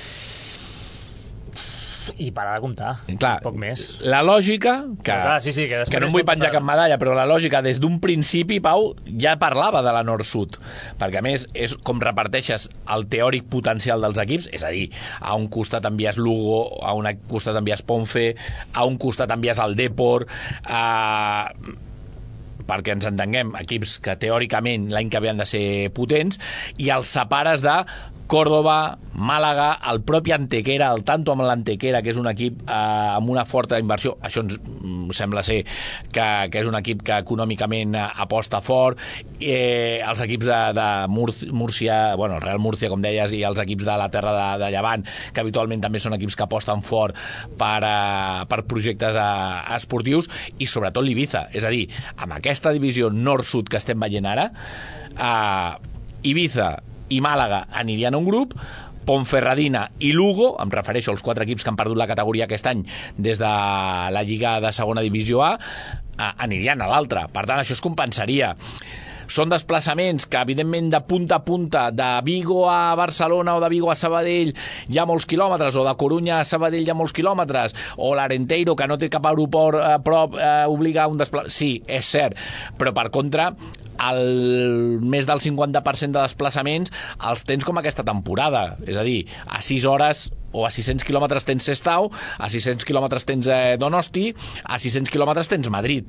i parar de comptar, Clar, poc més. la lògica, que, Però clar, sí, sí, que després que no em vull pot penjar passar. cap medalla, però la lògica des d'un principi, Pau, ja parlava de la nord-sud, perquè a més és com reparteixes el teòric potencial dels equips, és a dir, a un costat envies Lugo, a un costat envies Ponfe, a un costat envies el Depor, a... perquè ens entenguem, equips que teòricament l'any que ve han de ser potents, i els separes de Còrdova, Màlaga, el propi Antequera, el tanto amb l'Antequera, que és un equip eh, amb una forta inversió, això ens mm, sembla ser que, que és un equip que econòmicament eh, aposta fort, eh, els equips de, de Múrcia, bueno, el Real Múrcia, com deies, i els equips de la terra de, de Llevant, que habitualment també són equips que aposten fort per, eh, per projectes eh, esportius, i sobretot l'Ibiza, és a dir, amb aquesta divisió nord-sud que estem veient ara, eh, Ibiza i Màlaga anirien a un grup, Ponferradina i Lugo, em refereixo als quatre equips que han perdut la categoria aquest any des de la Lliga de Segona Divisió A, anirien a l'altre. Per tant, això es compensaria. són desplaçaments que, evidentment, de punta a punta, de Vigo a Barcelona o de Vigo a Sabadell hi ha molts quilòmetres, o de Corunya a Sabadell hi ha molts quilòmetres, o l'Arenteiro, que no té cap aeroport a prop, eh, obliga a un desplaçament. Sí, és cert, però per contra el més del cinquanta per cent de desplaçaments els tens com aquesta temporada, és a dir, a sis hores o a sis-cents quilòmetres tens Sestao, a sis-cents quilòmetres tens eh, Donosti, a sis-cents quilòmetres tens Madrid.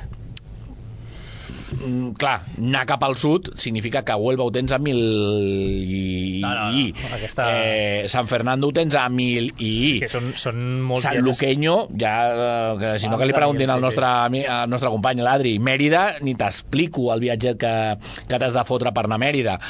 Mm, clar, anar cap al sud significa que Huelva ho tens a mil i... No, no, no. Aquesta... eh, San Fernando ho tens a mil i... Que són, són molts San Luqueño, ja, que si no que li preguntin al nostre, al nostre company l'Adri. Mèrida, ni t'explico el viatget que, que t'has de fotre per anar a Mèrida.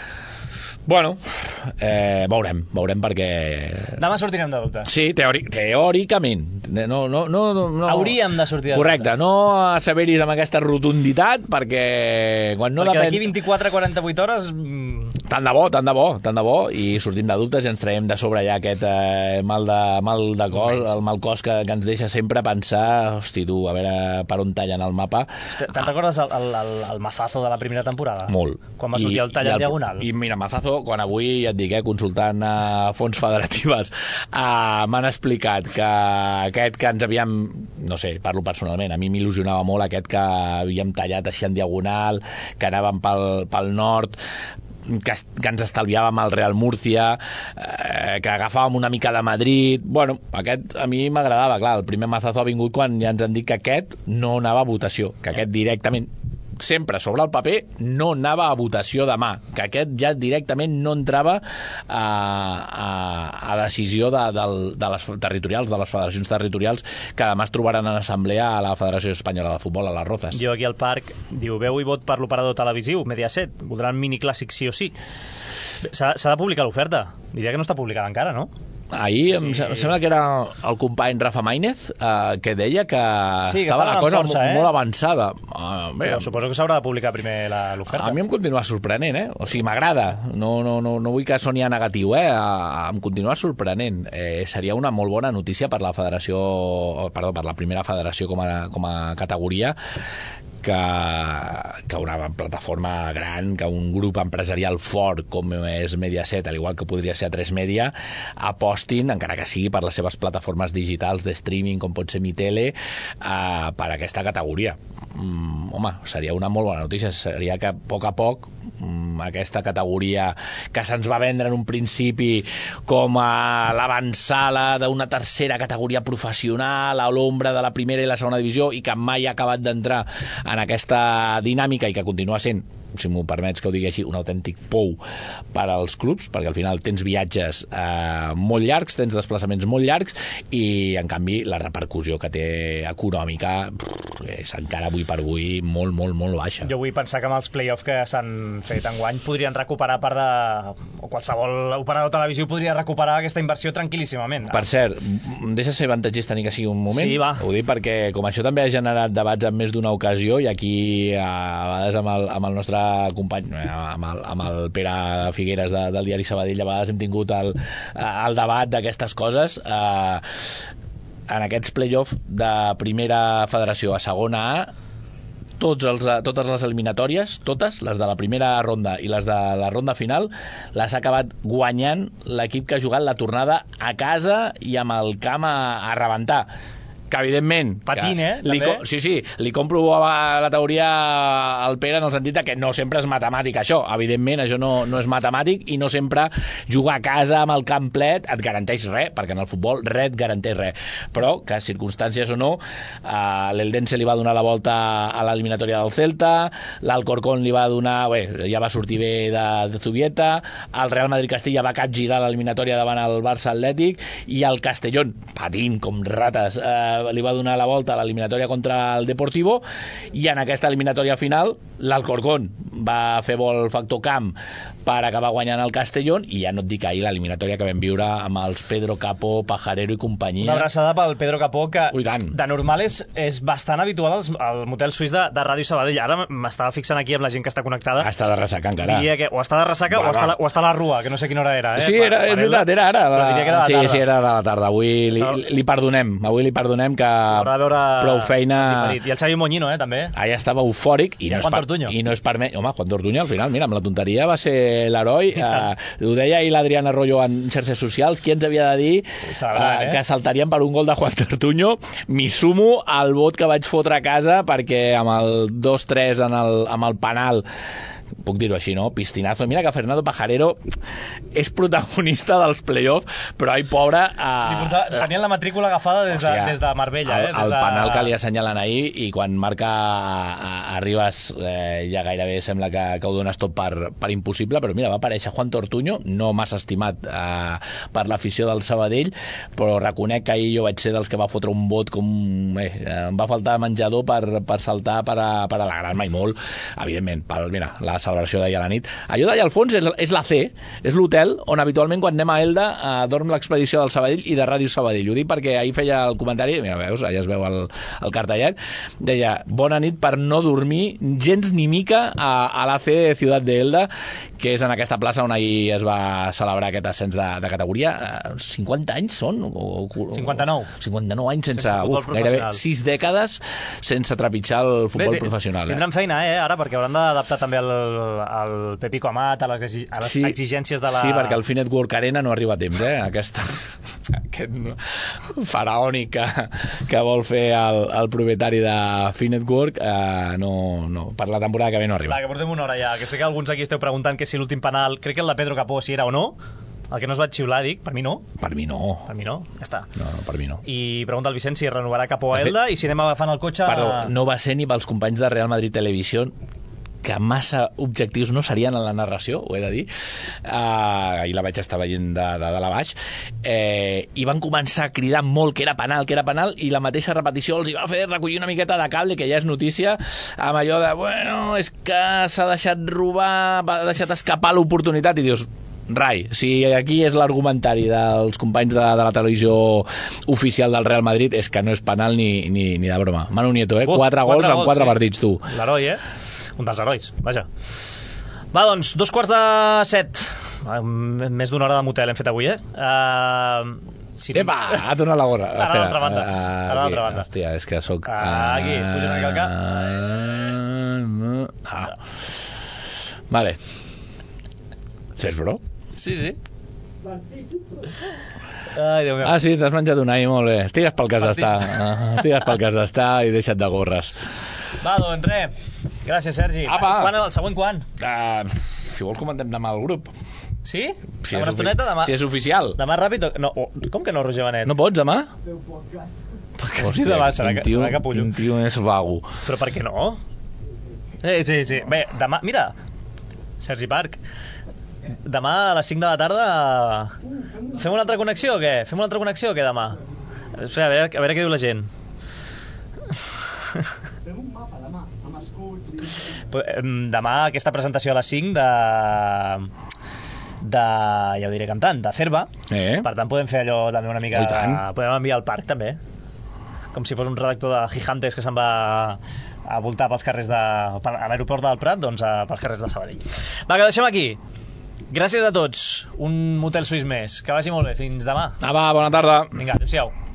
Bueno, eh, veurem, veurem perquè... Demà sortirem de dubtes. Sí, teori teòricament. No, no, no, no. Hauríem de sortir de Correcte, dubtes. no asseveris amb aquesta rotunditat perquè quan no perquè depèn... d'aquí vint-i-quatre a quaranta-vuit hores... Tant de bo, tant de bo, tant de bo, i sortim de dubtes i ens traiem de sobre ja aquest eh, mal, de, mal de cos, el mal cos que, que ens deixa sempre pensar, hosti tu, a veure per on tallen el mapa. Te'n ah. recordes el, el, el, el mazazo de la primera temporada? Molt. Quan va sortir I, el tall en diagonal? I mira, mazazo, quan avui, ja et dic, eh, consultant a fonts federatives, eh, m'han explicat que aquest que ens havíem, no sé, parlo personalment, a mi m'il·lusionava molt aquest que havíem tallat així en diagonal, que anàvem pel, pel nord, que, que ens estalviàvem el Real Murcia, eh, que agafàvem una mica de Madrid. Bueno, aquest a mi m'agradava, clar, el primer mazazo ha vingut quan ja ens han dit que aquest no anava a votació, que aquest directament sempre sobre el paper no anava a votació demà, que aquest ja directament no entrava a, a, a decisió de, de, de les territorials, de les federacions territorials, que demà es trobaran en assemblea a la Federació Espanyola de Futbol, a les Rozas. Jo aquí al parc, diu, veu i vot per l'operador televisiu, Mediaset, voldran miniclàssic sí o sí. S'ha de publicar l'oferta. Diria que no està publicada encara, no? Ahir em sí. sembla que era el company Rafa Maínez eh, que deia que, sí, que estava la cosa força, eh? molt avançada. Uh, bé, Però suposo que s'haurà de publicar primer l'oferta. A mi em continua sorprenent, eh? O sigui, m'agrada. No, no, no, no vull que soni a negatiu, eh? A, em continua sorprenent. Eh, seria una molt bona notícia per la federació, perdó, per la primera federació com a, com a categoria, que, que una plataforma gran, que un grup empresarial fort com és Mediaset, al igual que podria ser A tres Media, apostin, encara que sigui per les seves plataformes digitals de streaming, com pot ser Mi Tele, eh, per aquesta categoria. Mm, home, seria una molt bona notícia. Seria que a poc a poc mm, aquesta categoria que se'ns va vendre en un principi com a l'avançala d'una tercera categoria professional a l'ombra de la primera i la segona divisió i que mai ha acabat d'entrar en aquesta dinàmica i que continua sent, si m'ho permets que ho digui així, un autèntic pou per als clubs, perquè al final tens viatges eh, molt llargs, tens desplaçaments molt llargs i en canvi la repercussió que té econòmica pff, és encara avui per avui molt, molt, molt baixa. Jo vull pensar que amb els play-off que s'han fet enguany podrien recuperar part de... o qualsevol operador televisiu podria recuperar aquesta inversió tranquil·líssimament. Per cert, deixa ser avantatgista ni que sigui un moment. Sí, va. Ho dic perquè com això també ha generat debats en més d'una ocasió i aquí a vegades amb el, amb el nostre company, amb el, amb el Pere Figueres de, del diari Sabadell, a vegades hem tingut el, el debat d'aquestes coses. Eh, en aquests play-off de primera federació a segona A, tots els, totes les eliminatòries, totes, les de la primera ronda i les de la ronda final, les ha acabat guanyant l'equip que ha jugat la tornada a casa i amb el camp a, a rebentar. Que evidentment... Patint, eh? Li, sí, sí, li compro la teoria al Pere en el sentit que no sempre és matemàtic això. Evidentment, això no, no és matemàtic i no sempre jugar a casa amb el camp plet et garanteix res, perquè en el futbol res et garanteix res. Però, que circumstàncies o no, eh, l'Eldense li va donar la volta a l'eliminatòria del Celta, l'Alcorcón li va donar... Bé, ja va sortir bé de, de Zubieta, el Real Madrid-Castilla va capgirar l'eliminatòria davant el Barça Atlètic i el Castellón, patint com rates, eh, li va donar la volta a l'eliminatòria contra el Deportivo i en aquesta eliminatòria final l'Alcorcón va fer bo el factor camp per acabar guanyant el Castellón, i ja no et dic ahir l'eliminatòria que vam viure amb els Pedro Capó, Pajarero i companyia. Una abraçada pel Pedro Capó, que Ui, tant. de normal és, és bastant habitual als, al motel suís de, de Ràdio Sabadell. Ara m'estava fixant aquí amb la gent que està connectada. Està de ressaca encara. Diria que o està de ressaca o està, la, o està a la rua, que no sé quina hora era. Eh? Sí, era, és veritat, era ara. Però diria que era a la sí, tarda. sí, era a la tarda. Avui li, li perdonem, avui li perdonem que haurà de veure prou feina... diferit. I el Xavi Moñino, eh, també. Allà estava eufòric i, I no, és per, i no és per... Home, Juan Tortuño, al final, mira, amb la tonteria va ser l'heroi. Eh, ho deia ahir l'Adriana Arroyo en xarxes socials. Qui ens havia de dir Sabrà, eh? que saltarien per un gol de Juan Tortuño? M'hi sumo al vot que vaig fotre a casa, perquè amb el dos tres en el, amb el penal, puc dir-ho així, no? Pistinazo. Mira que Fernando Pajarero és protagonista dels play-offs, però ai, pobre... Uh, Tenien la matrícula agafada des de, hòstia, des de Marbella. El, eh? Des el de... penal que li assenyalen ahir, i quan marca a, a Ribas eh, ja gairebé sembla que, que ho dones tot per, per impossible, però mira, va aparèixer Juan Tortuño, no massa estimat eh, per l'afició del Sabadell, però reconec que ahir jo vaig ser dels que va fotre un vot com... Eh, em va faltar menjador per, per saltar, per, a, per alegrar-me i molt, evidentment, per, mira, la celebració d'ahir a la nit. Allò d'allà al fons és, és la C, és l'hotel on habitualment quan anem a Elda eh, dorm l'expedició del Sabadell i de Ràdio Sabadell. Ho dic perquè ahir feia el comentari, mira, veus, allà es veu el, el cartellet, deia, bona nit per no dormir gens ni mica a, a la C Ciutat de Elda, que és en aquesta plaça on ahir es va celebrar aquest ascens de, de categoria. cinquanta anys són? O, o, cinquanta-nou. cinquanta-nou anys sense, sense uf, gairebé sis dècades sense trepitjar el futbol bé, professional. Tindran eh? feina, eh, ara, perquè hauran d'adaptar també el, el Pepico Amat a les, a les sí, exigències de la... Sí, perquè el Fi Network Arena no arriba a temps, eh? Aquesta, aquest faraònic que, que vol fer el, el propietari de Fi Network eh, no, no, per la temporada que ve no arriba. Va, que portem una hora ja, que sé que alguns aquí esteu preguntant que si l'últim penal, crec que el de Pedro Capó, si era o no. El que no es va xiular, dic, per mi no. Per mi no. Per mi no, ja està. No, no, per mi no. I pregunta el Vicent si renovarà Capó a Elda i si anem agafant el cotxe... Perdó, no va ser ni pels companys de Real Madrid Televisió, que massa objectius no serien en la narració, ho he de dir. Uh, ahir la vaig estar veient de, de, de la baix. Eh, I van començar a cridar molt que era penal, que era penal, i la mateixa repetició els hi va fer recollir una miqueta de cable, que ja és notícia, amb allò de, bueno, és que s'ha deixat robar, ha deixat escapar l'oportunitat, i dius, rai, si aquí és l'argumentari dels companys de, de la televisió oficial del Real Madrid, és que no és penal ni, ni, ni de broma. Manu Nieto, eh? Uh, quatre, quatre gols en quatre sí. partits, tu. L'heroi, eh? Un dels herois, vaja. Va, doncs, dos quarts de set. Més d'una hora de motel hem fet avui, eh? Uh, si Epa, ha tornat la gorra. Ara a l'altra banda. Uh, Ara a l'altra banda. Hòstia, és que soc... Uh, aquí, puja una mica el cap. Ah. Vale. Fes, bro? Sí, sí. Ai, Déu meu. Ah, sí, t'has menjat un ahir, molt bé. Estigues pel cas d'estar. Estigues pel cas d'estar i deixa't de gorres. Va, doncs, res. Gràcies, Sergi. Apa. Quan, el següent quan? Uh, si vols comentem demà al grup. Sí? Si una estoneta, demà... Si és oficial. Demà ràpid... No, com que no, Roger Benet? No pots, demà? Hòstia, demà serà, que, serà capullo. Quin tio és vago. Però per què no? Eh, sí, sí. Bé, demà... Mira, Sergi Parc, demà a les cinc de la tarda fem una altra connexió o què? Fem una altra connexió o què demà? Espera, a veure, a veure què diu la gent. Fem un mapa demà, amb escuts i... Demà aquesta presentació a les cinc de... de, ja ho diré cantant, de Cerva. Eh? Per tant podem fer allò també una mica... De... Podem enviar al parc també. Com si fos un redactor de Gigantes que se'n va a voltar pels carrers de... a l'aeroport del Prat, doncs a, pels carrers de Sabadell. Va, que deixem aquí. Gràcies a tots. Un motel suís més. Que vagi molt bé. Fins demà. Ah, va, bona tarda. Vinga, adéu-siau.